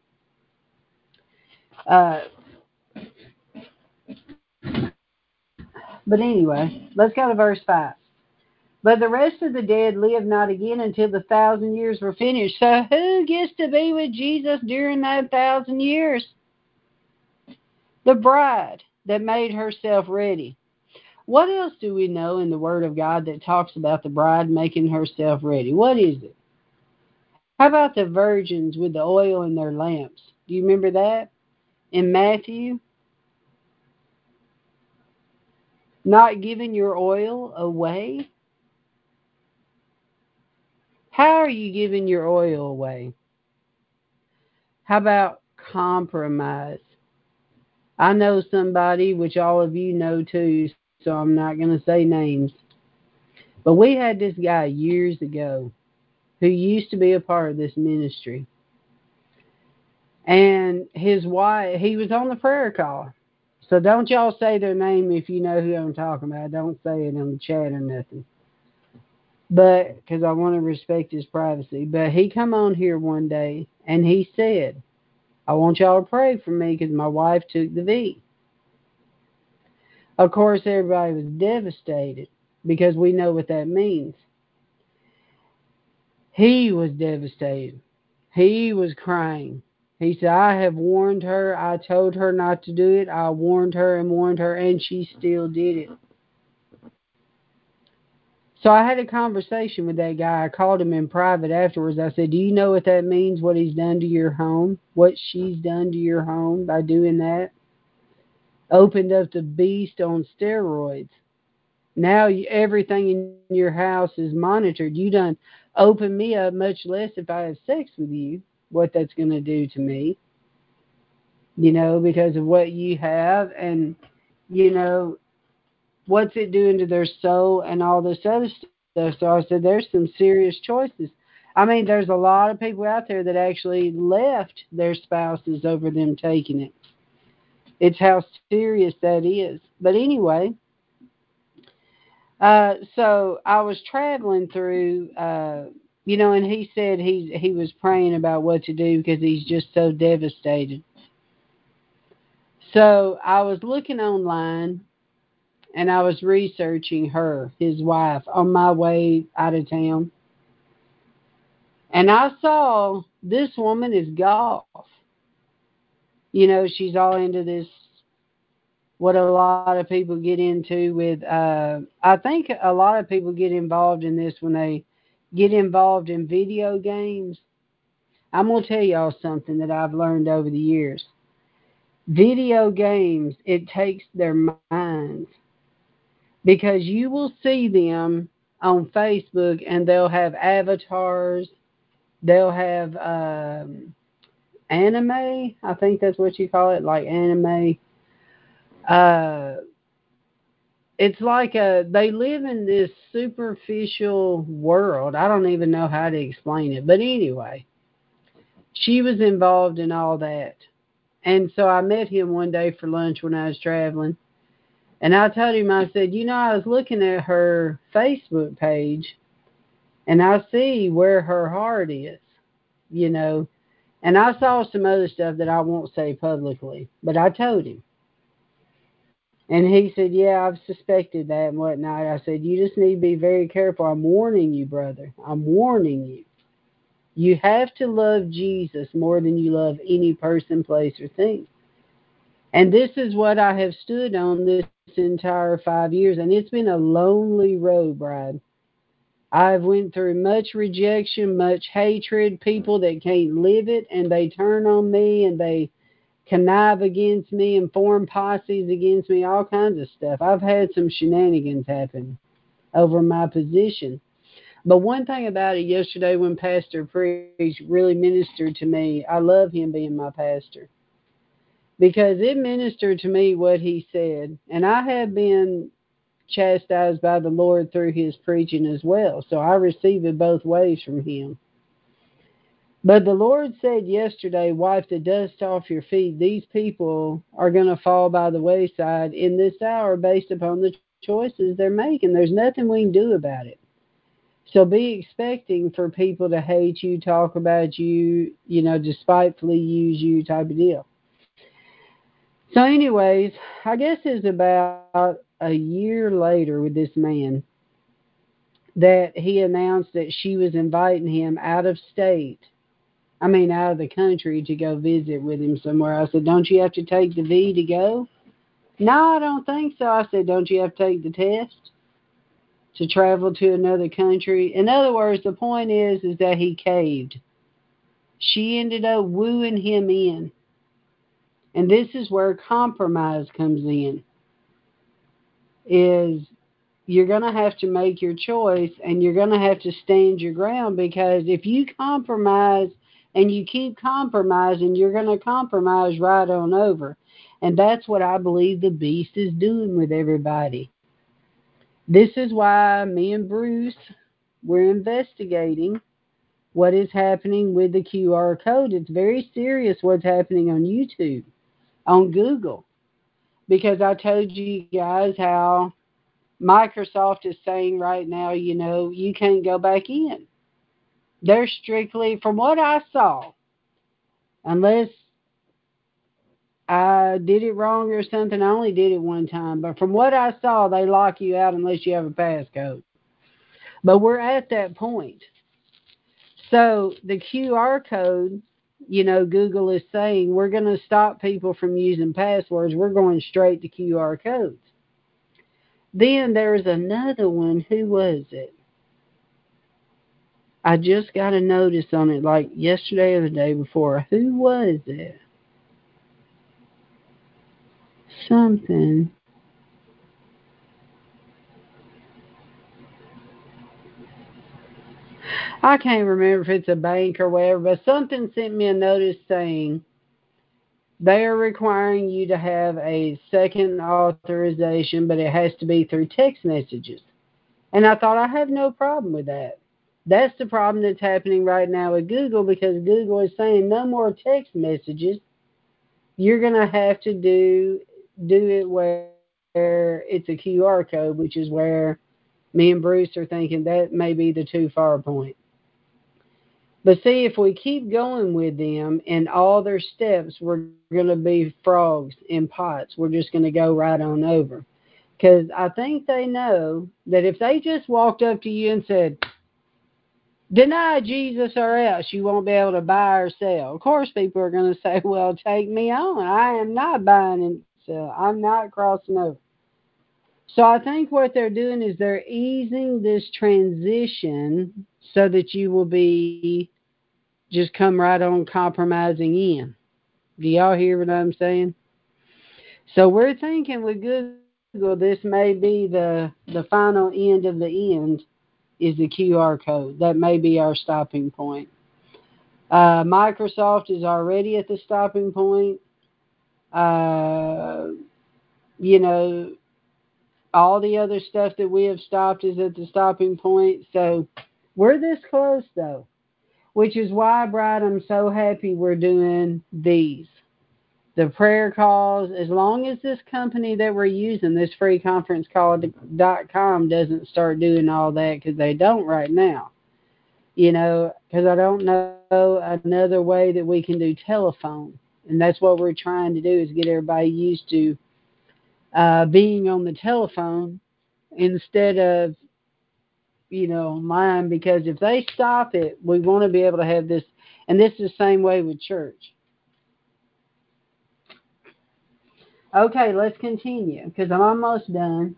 but anyway, let's go to verse 5. But the rest of the dead lived not again until the 1,000 years were finished. So who gets to be with Jesus during that 1,000 years? The bride that made herself ready. What else do we know in the Word of God that talks about the bride making herself ready? What is it? How about the virgins with the oil in their lamps? Do you remember that? In Matthew? Not giving your oil away? How are you giving your oil away? How about compromise? I know somebody, which all of you know too, so I'm not going to say names. But we had this guy years ago who used to be a part of this ministry. And his wife, he was on the prayer call. So don't y'all say their name if you know who I'm talking about. Don't say it in the chat or nothing. But, because I want to respect his privacy. But he come on here one day and he said, I want y'all to pray for me because my wife took the V. Of course, everybody was devastated because we know what that means. He was devastated. He was crying. He said, I have warned her. I told her not to do it. I warned her, and she still did it. So I had a conversation with that guy. I called him in private afterwards. I said, do you know what that means, what he's done to your home? What she's done to your home by doing that? Opened up the beast on steroids. Now everything in your house is monitored. You done open me up, much less if I have sex with you, what that's going to do to me, because of what you have and, you know, what's it doing to their soul and all this other stuff. So I said, there's some serious choices. I mean, there's a lot of people out there that actually left their spouses over them taking it. It's how serious that is. But anyway, so I was traveling through, and he said he was praying about what to do because he's just so devastated. So I was looking online and I was researching her, his wife, on my way out of town. And I saw this woman is golf. She's all into this, what a lot of people get into with, I think a lot of people get involved in this when they get involved in video games. I'm going to tell y'all something that I've learned over the years. Video games, it takes their minds because you will see them on Facebook and they'll have avatars, they'll have anime, I think that's what you call it, like anime. Uh, it's like they live in this superficial world. I don't even know how to explain it. But anyway, she was involved in all that. And so I met him one day for lunch when I was traveling. And I told him, I said, I was looking at her Facebook page and I see where her heart is, you know. And I saw some other stuff that I won't say publicly, but I told him. And he said, yeah, I've suspected that and whatnot. I said, you just need to be very careful. I'm warning you, brother. I'm warning you. You have to love Jesus more than you love any person, place, or thing. And this is what I have stood on this entire 5 years. And it's been a lonely road, Bride. I've went through much rejection, much hatred, people that can't live it, and they turn on me and they connive against me and form posses against me, all kinds of stuff. I've had some shenanigans happen over my position. But one thing about it, yesterday when Pastor preached really ministered to me. I love him being my pastor because it ministered to me what he said. And I have been chastised by the Lord through his preaching as well. So I receive it both ways from him. But the Lord said yesterday, wipe the dust off your feet. These people are going to fall by the wayside in this hour based upon the choices they're making. There's nothing we can do about it. So be expecting for people to hate you, talk about you, despitefully use you type of deal. So anyways, I guess it's about a year later with this man that he announced that she was inviting him out of state. Out of the country to go visit with him somewhere. I said, don't you have to take the V to go? No, I don't think so. I said, don't you have to take the test to travel to another country? In other words, the point is that he caved. She ended up wooing him in. And this is where compromise comes in. Is you're going to have to make your choice and you're going to have to stand your ground, because if you compromise and you keep compromising, you're going to compromise right on over. And that's what I believe the beast is doing with everybody. This is why me and Bruce, we're investigating what is happening with the QR code. It's very serious what's happening on YouTube, on Google, because I told you guys how Microsoft is saying right now, you can't go back in. They're strictly, from what I saw, unless I did it wrong or something, I only did it one time, but from what I saw, they lock you out unless you have a passcode. But we're at that point. So the QR code, Google is saying we're going to stop people from using passwords. We're going straight to QR codes. Then there's another one. Who was it? I just got a notice on it like yesterday or the day before. Who was it? Something. I can't remember if it's a bank or whatever, but something sent me a notice saying they are requiring you to have a second authorization, but it has to be through text messages. And I thought I have no problem with that. That's the problem that's happening right now with Google because Google is saying no more text messages. You're going to have to do it where it's a QR code, which is where me and Bruce are thinking that may be the too far point. But see, if we keep going with them and all their steps, we're going to be frogs in pots. We're just going to go right on over. Because I think they know that if they just walked up to you and said, deny Jesus or else you won't be able to buy or sell. Of course, people are going to say, well, take me on. I am not buying and sell. I'm not crossing over. So I think what they're doing is they're easing this transition so that you will be just come right on compromising in. Do y'all hear what I'm saying? So we're thinking with Google, this may be the final end of the end is the QR code. That may be our stopping point. Microsoft is already at the stopping point. Uh, you know, all the other stuff that we have stopped is at the stopping point. So we're this close, though, which is why, Bride, I'm so happy we're doing these. The prayer calls, as long as this company that we're using, this freeconferencecall.com, doesn't start doing all that, because they don't right now. Because I don't know another way that we can do telephone. And that's what we're trying to do is get everybody used to being on the telephone instead of, online. Because if they stop it, we want to be able to have this. And this is the same way with church. Okay, let's continue because I'm almost done.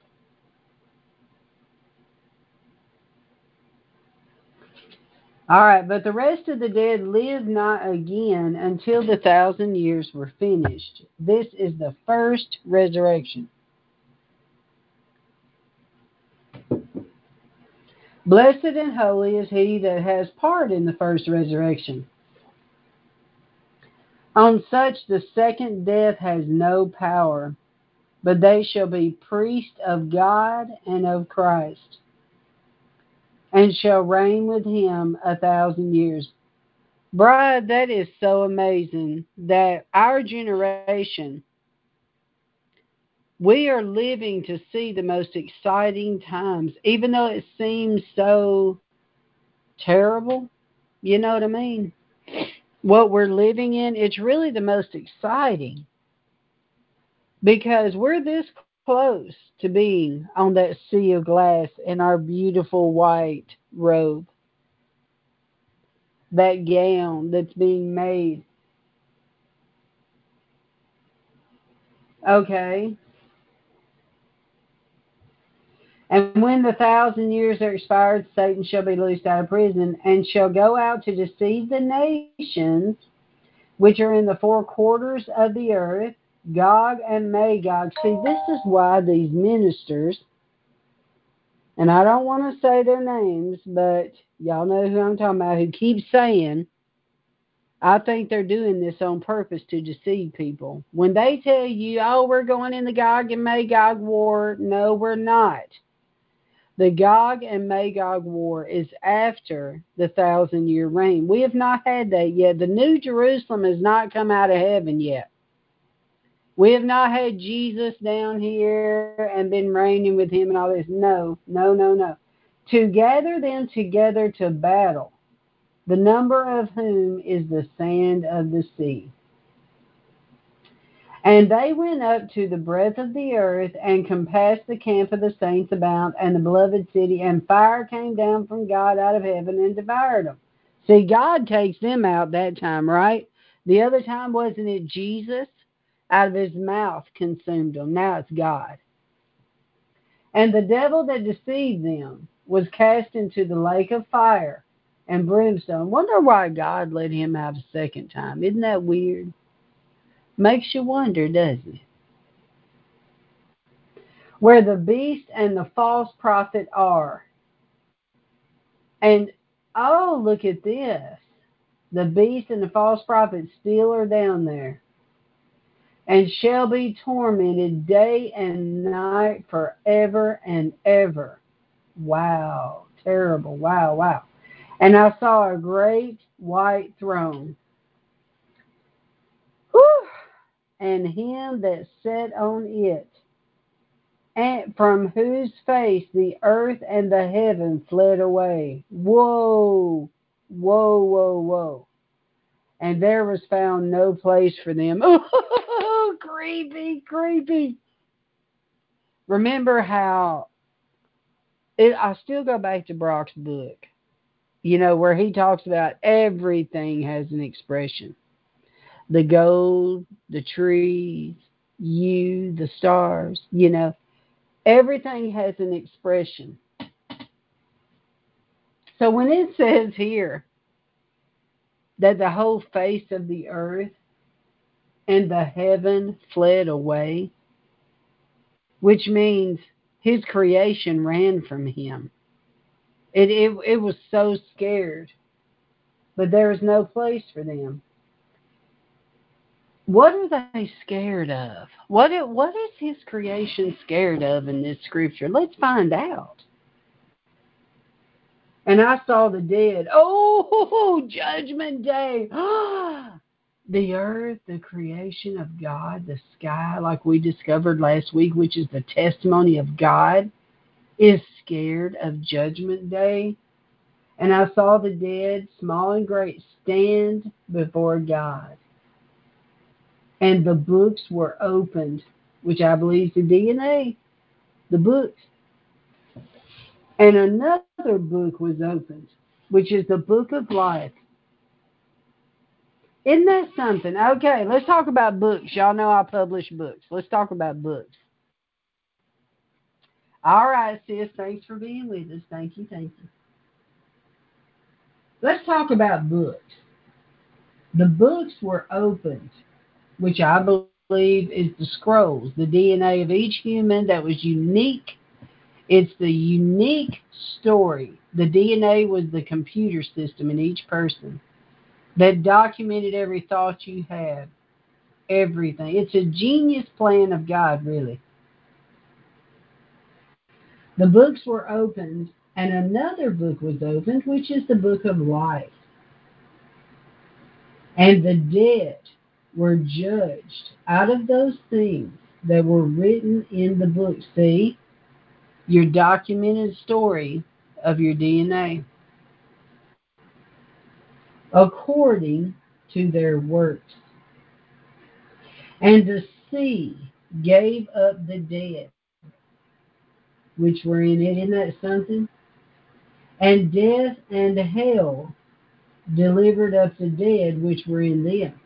All right, but the rest of the dead lived not again until the 1,000 years were finished. This is the first resurrection. Blessed and holy is he that has part in the first resurrection. On such the second death has no power, but they shall be priests of God and of Christ, and shall reign with him 1,000 years. Bride, that is so amazing that our generation, we are living to see the most exciting times, even though it seems so terrible. You know what I mean? What we're living in, it's really the most exciting because we're this close to being on that sea of glass in our beautiful white robe, that gown that's being made. Okay. And when the 1,000 years are expired, Satan shall be loosed out of prison and shall go out to deceive the nations which are in the four quarters of the earth, Gog and Magog. See, this is why these ministers, and I don't want to say their names, but y'all know who I'm talking about, who keep saying, I think they're doing this on purpose to deceive people. When they tell you, oh, we're going in the Gog and Magog war, no, we're not. The Gog and Magog war is after the 1,000-year reign. We have not had that yet. The New Jerusalem has not come out of heaven yet. We have not had Jesus down here and been reigning with him and all this. No, no, no, no. To gather them together to battle, the number of whom is the sand of the sea. And they went up to the breadth of the earth and compassed the camp of the saints about and the beloved city, and fire came down from God out of heaven and devoured them. See, God takes them out that time, right? The other time, wasn't it Jesus? Out of his mouth consumed them. Now it's God. And the devil that deceived them was cast into the lake of fire and brimstone. Wonder why God let him out a second time. Isn't that weird? Makes you wonder, doesn't it? Where the beast and the false prophet are. And oh, look at this. The beast and the false prophet still are down there, and shall be tormented day and night forever and ever. Wow, terrible. Wow, wow. And I saw a great white throne, whew, and him that sat on it, and from whose face the earth and the heaven fled away. Whoa, whoa, whoa, whoa. And there was found no place for them. Oh, creepy, creepy. Remember how I still go back to Brock's book, where he talks about everything has an expression. The gold, the trees, you, the stars, everything has an expression. So when it says here that the whole face of the earth and the heaven fled away, which means his creation ran from him. It was so scared, but there was no place for them. What are they scared of? What is his creation scared of in this scripture? Let's find out. And I saw the dead. Oh, judgment day. The earth, the creation of God, the sky, like we discovered last week, which is the testimony of God, is scared of judgment day. And I saw the dead, small and great, stand before God. And the books were opened, which I believe is the DNA, the books. And another book was opened, which is the book of life. Isn't that something? Okay, let's talk about books. Y'all know I publish books. Let's talk about books. All right, sis. Thanks for being with us. Thank you, thank you. Let's talk about books. The books were opened, which I believe is the scrolls, the DNA of each human that was unique. It's the unique story. The DNA was the computer system in each person that documented every thought you had, everything. It's a genius plan of God, really. The books were opened, and another book was opened, which is the book of life. And the dead were judged out of those things that were written in the book. See, your documented story of your DNA, according to their works. And the sea gave up the dead which were in it. Isn't that something? And death and hell delivered up the dead which were in them.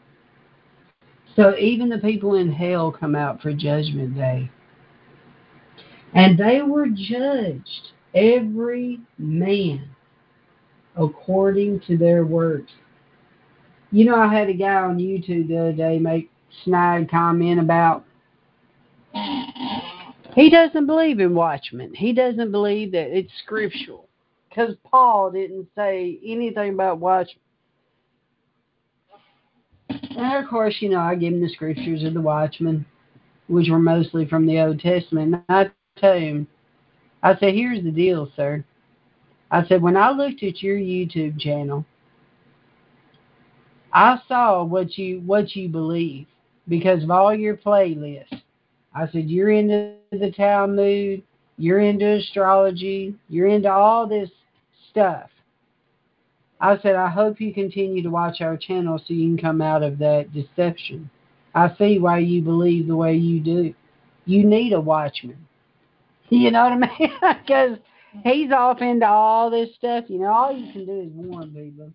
So even the people in hell come out for judgment day. And they were judged, every man, according to their works. I had a guy on YouTube the other day make snide comment about he doesn't believe in Watchmen. He doesn't believe that it's scriptural. Because Paul didn't say anything about Watchmen. And of course, I give him the scriptures of the Watchmen, which were mostly from the Old Testament. And I tell him, I said, here's the deal, sir. I said, when I looked at your YouTube channel, I saw what you believe because of all your playlists. I said, you're into the Talmud, you're into astrology, you're into all this stuff. I said, I hope you continue to watch our channel so you can come out of that deception. I see why you believe the way you do. You need a watchman. You know what I mean? Because he's off into all this stuff. All you can do is warn people.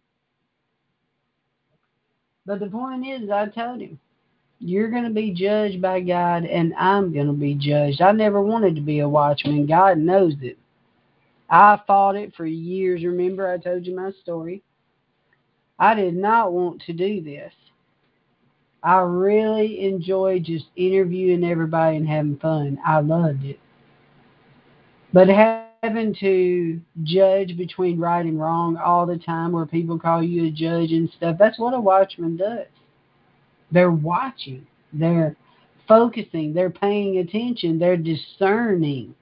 But the point is, I told him, you're going to be judged by God, and I'm going to be judged. I never wanted to be a watchman. God knows it. I fought it for years. Remember, I told you my story. I did not want to do this. I really enjoyed just interviewing everybody and having fun. I loved it. But having having to judge between right and wrong all the time, where people call you a judge and stuff. That's what a watchman does. They're watching, they're focusing, they're paying attention, they're discerning.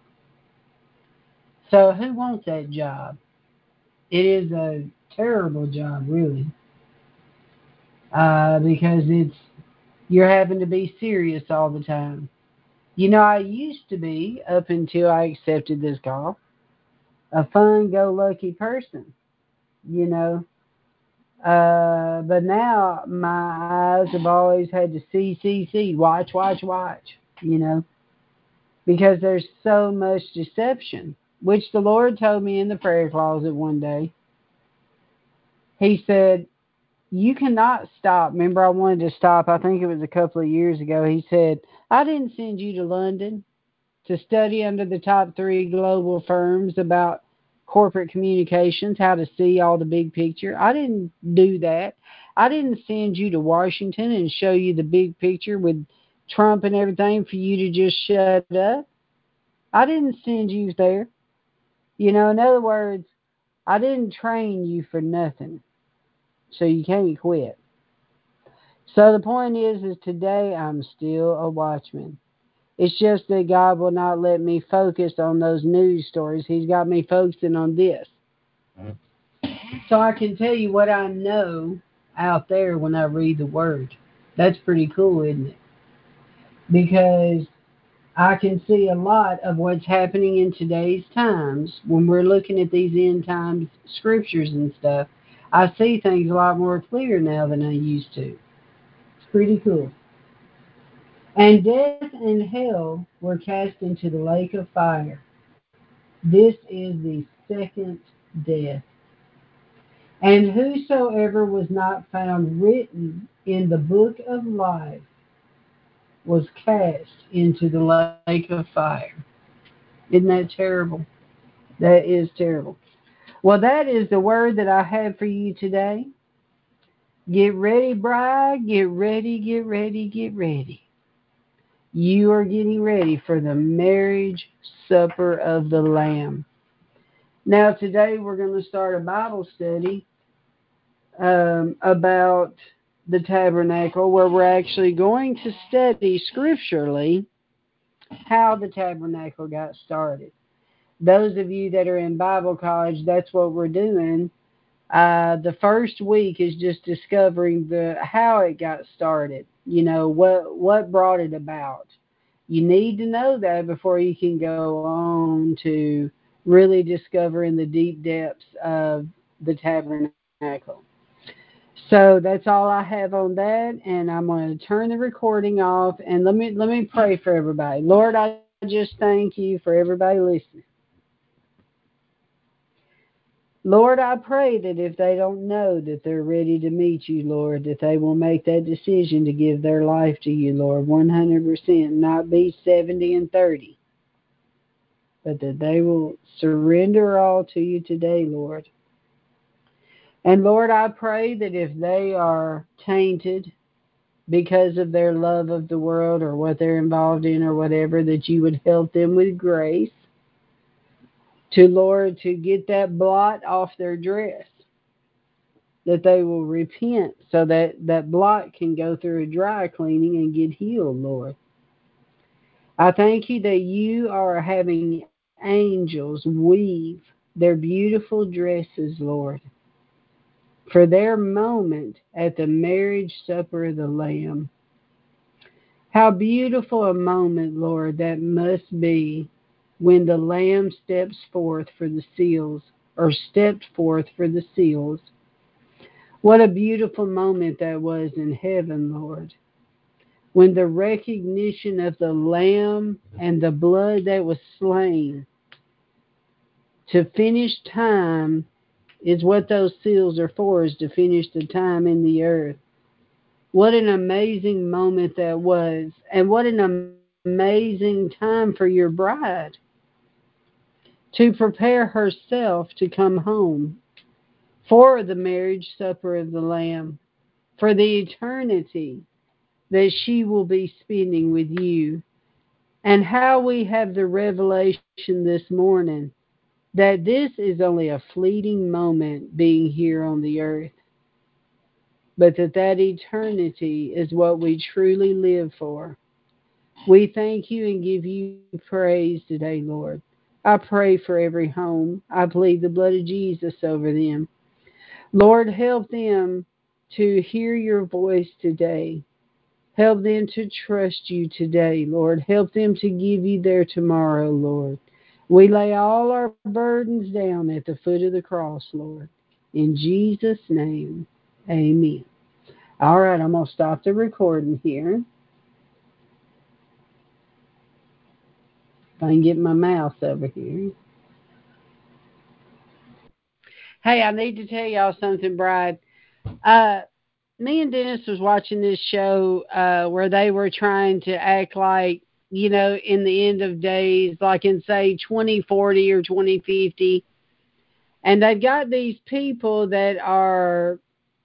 So who wants that job? It is a terrible job, really, because you're having to be serious all the time. I used to be, up until I accepted this call, a fun-go-lucky person, you know. But now my eyes have always had to see, watch, watch, watch, because there's so much deception, which the Lord told me in the prayer closet one day. He said, you cannot stop. Remember, I wanted to stop, I think it was a couple of years ago. He said, I didn't send you to London to study under the top 3 global firms about corporate communications, how to see all the big picture. I didn't do that. I didn't send you to Washington and show you the big picture with Trump and everything for you to just shut up. I didn't send you there. In other words, I didn't train you for nothing. So you can't quit. So the point is today I'm still a watchman. It's just that God will not let me focus on those news stories. He's got me focusing on this. So I can tell you what I know out there when I read the Word. That's pretty cool, isn't it? Because I can see a lot of what's happening in today's times when we're looking at these end times scriptures and stuff. I see things a lot more clear now than I used to. It's pretty cool. And death and hell were cast into the lake of fire. This is the second death. And whosoever was not found written in the book of life was cast into the lake of fire. Isn't that terrible? That is terrible. Well, that is the word that I have for you today. Get ready, bride. Get ready, get ready, get ready. You are getting ready for the marriage supper of the Lamb. Now, today we're going to start a Bible study about the tabernacle, where we're actually going to study scripturally how the tabernacle got started. Those of you that are in Bible college, that's what we're doing. The first week is just discovering how it got started. What brought it about. You need to know that before you can go on to really discovering the deep depths of the tabernacle. So that's all I have on that, and I'm going to turn the recording off, and let me pray for everybody. Lord, I just thank you for everybody listening. Lord, I pray that if they don't know that they're ready to meet you, Lord, that they will make that decision to give their life to you, Lord, 100%, not be 70 and 30, but that they will surrender all to you today, Lord. And Lord, I pray that if they are tainted because of their love of the world or what they're involved in or whatever, that you would help them with grace to, Lord, to get that blot off their dress, that they will repent so that that blot can go through a dry cleaning and get healed, Lord. I thank you that you are having angels weave their beautiful dresses, Lord, for their moment at the marriage supper of the Lamb. How beautiful a moment, Lord, that must be when the Lamb steps forth for the seals, or stepped forth for the seals. What a beautiful moment that was in heaven, Lord, when the recognition of the Lamb and the blood that was slain to finish time is what those seals are for, is to finish the time in the earth. What an amazing moment that was, and what an amazing time for your bride to prepare herself to come home for the marriage supper of the Lamb, for the eternity that she will be spending with you. And how we have the revelation this morning that this is only a fleeting moment being here on the earth, but that eternity is what we truly live for. We thank you and give you praise today, Lord. I pray for every home. I plead the blood of Jesus over them. Lord, help them to hear your voice today. Help them to trust you today, Lord. Help them to give you their tomorrow, Lord. We lay all our burdens down at the foot of the cross, Lord. In Jesus' name, amen. All right, I'm going to stop the recording here. If I can get my mouse over here. Hey, I need to tell y'all something, Bride. Me and Dennis was watching this show where they were trying to act like, in the end of days, like in, say, 2040 or 2050. And they've got these people that are,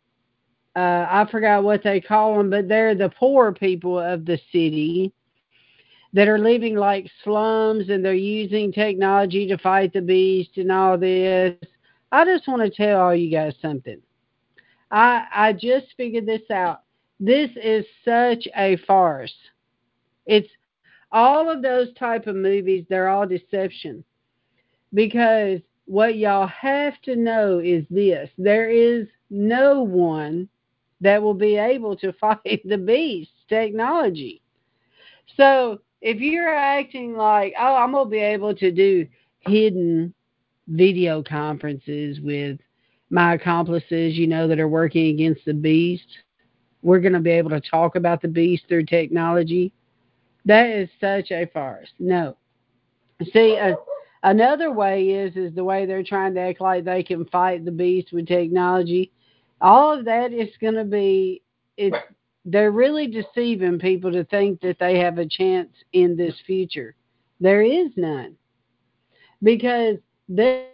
I forgot what they call them, but they're the poor people of the city that are living like slums, and they're using technology to fight the beast and all this. I just want to tell all you guys something. I just figured this out. This is such a farce. It's all of those type of movies, they're all deception. Because what y'all have to know is this. There is no one that will be able to fight the beast technology. So if you're acting like, oh, I'm going to be able to do hidden video conferences with my accomplices, that are working against the beast, we're going to be able to talk about the beast through technology. That is such a farce. No. See, another way is the way they're trying to act like they can fight the beast with technology. All of that is going to be, they're really deceiving people to think that they have a chance in this future. There is none. Because their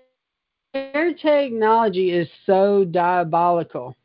technology is so diabolical,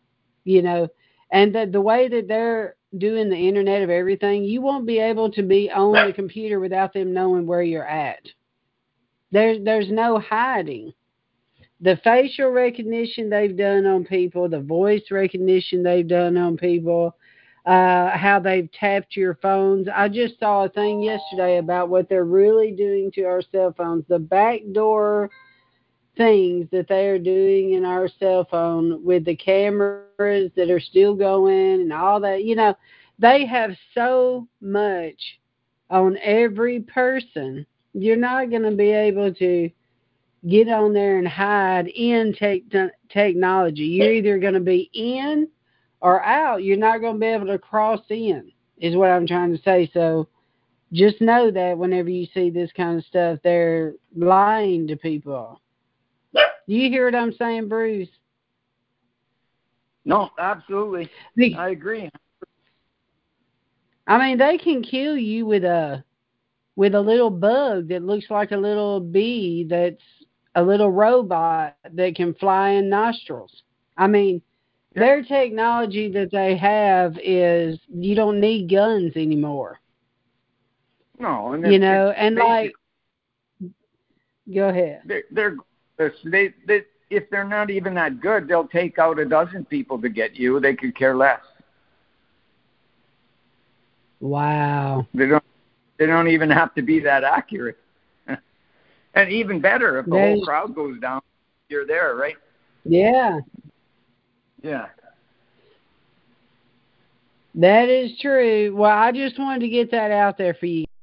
and that the way that they're doing the Internet of Everything, you won't be able to be on the computer without them knowing where you're at. There's no hiding. The facial recognition they've done on people, the voice recognition they've done on people, how they've tapped your phones. I just saw a thing yesterday about what they're really doing to our cell phones. The backdoor things that they are doing in our cell phone with the cameras that are still going and all that. They have so much on every person. You're not going to be able to get on there and hide in technology. You're either going to be in or out. You're not going to be able to cross in, is what I'm trying to say. So just know that whenever you see this kind of stuff, they're lying to people. Do you hear what I'm saying, Bruce? No, absolutely. I agree. I mean, they can kill you with a little bug that looks like a little bee that's a little robot that can fly in nostrils. I mean, their technology that they have is you don't need guns anymore. No, and go ahead. They if they're not even that good, they'll take out a dozen people to get you. They could care less. Wow. They don't even have to be that accurate. And even better, if the whole crowd goes down, you're there, right? Yeah. Yeah. That is true. Well, I just wanted to get that out there for you.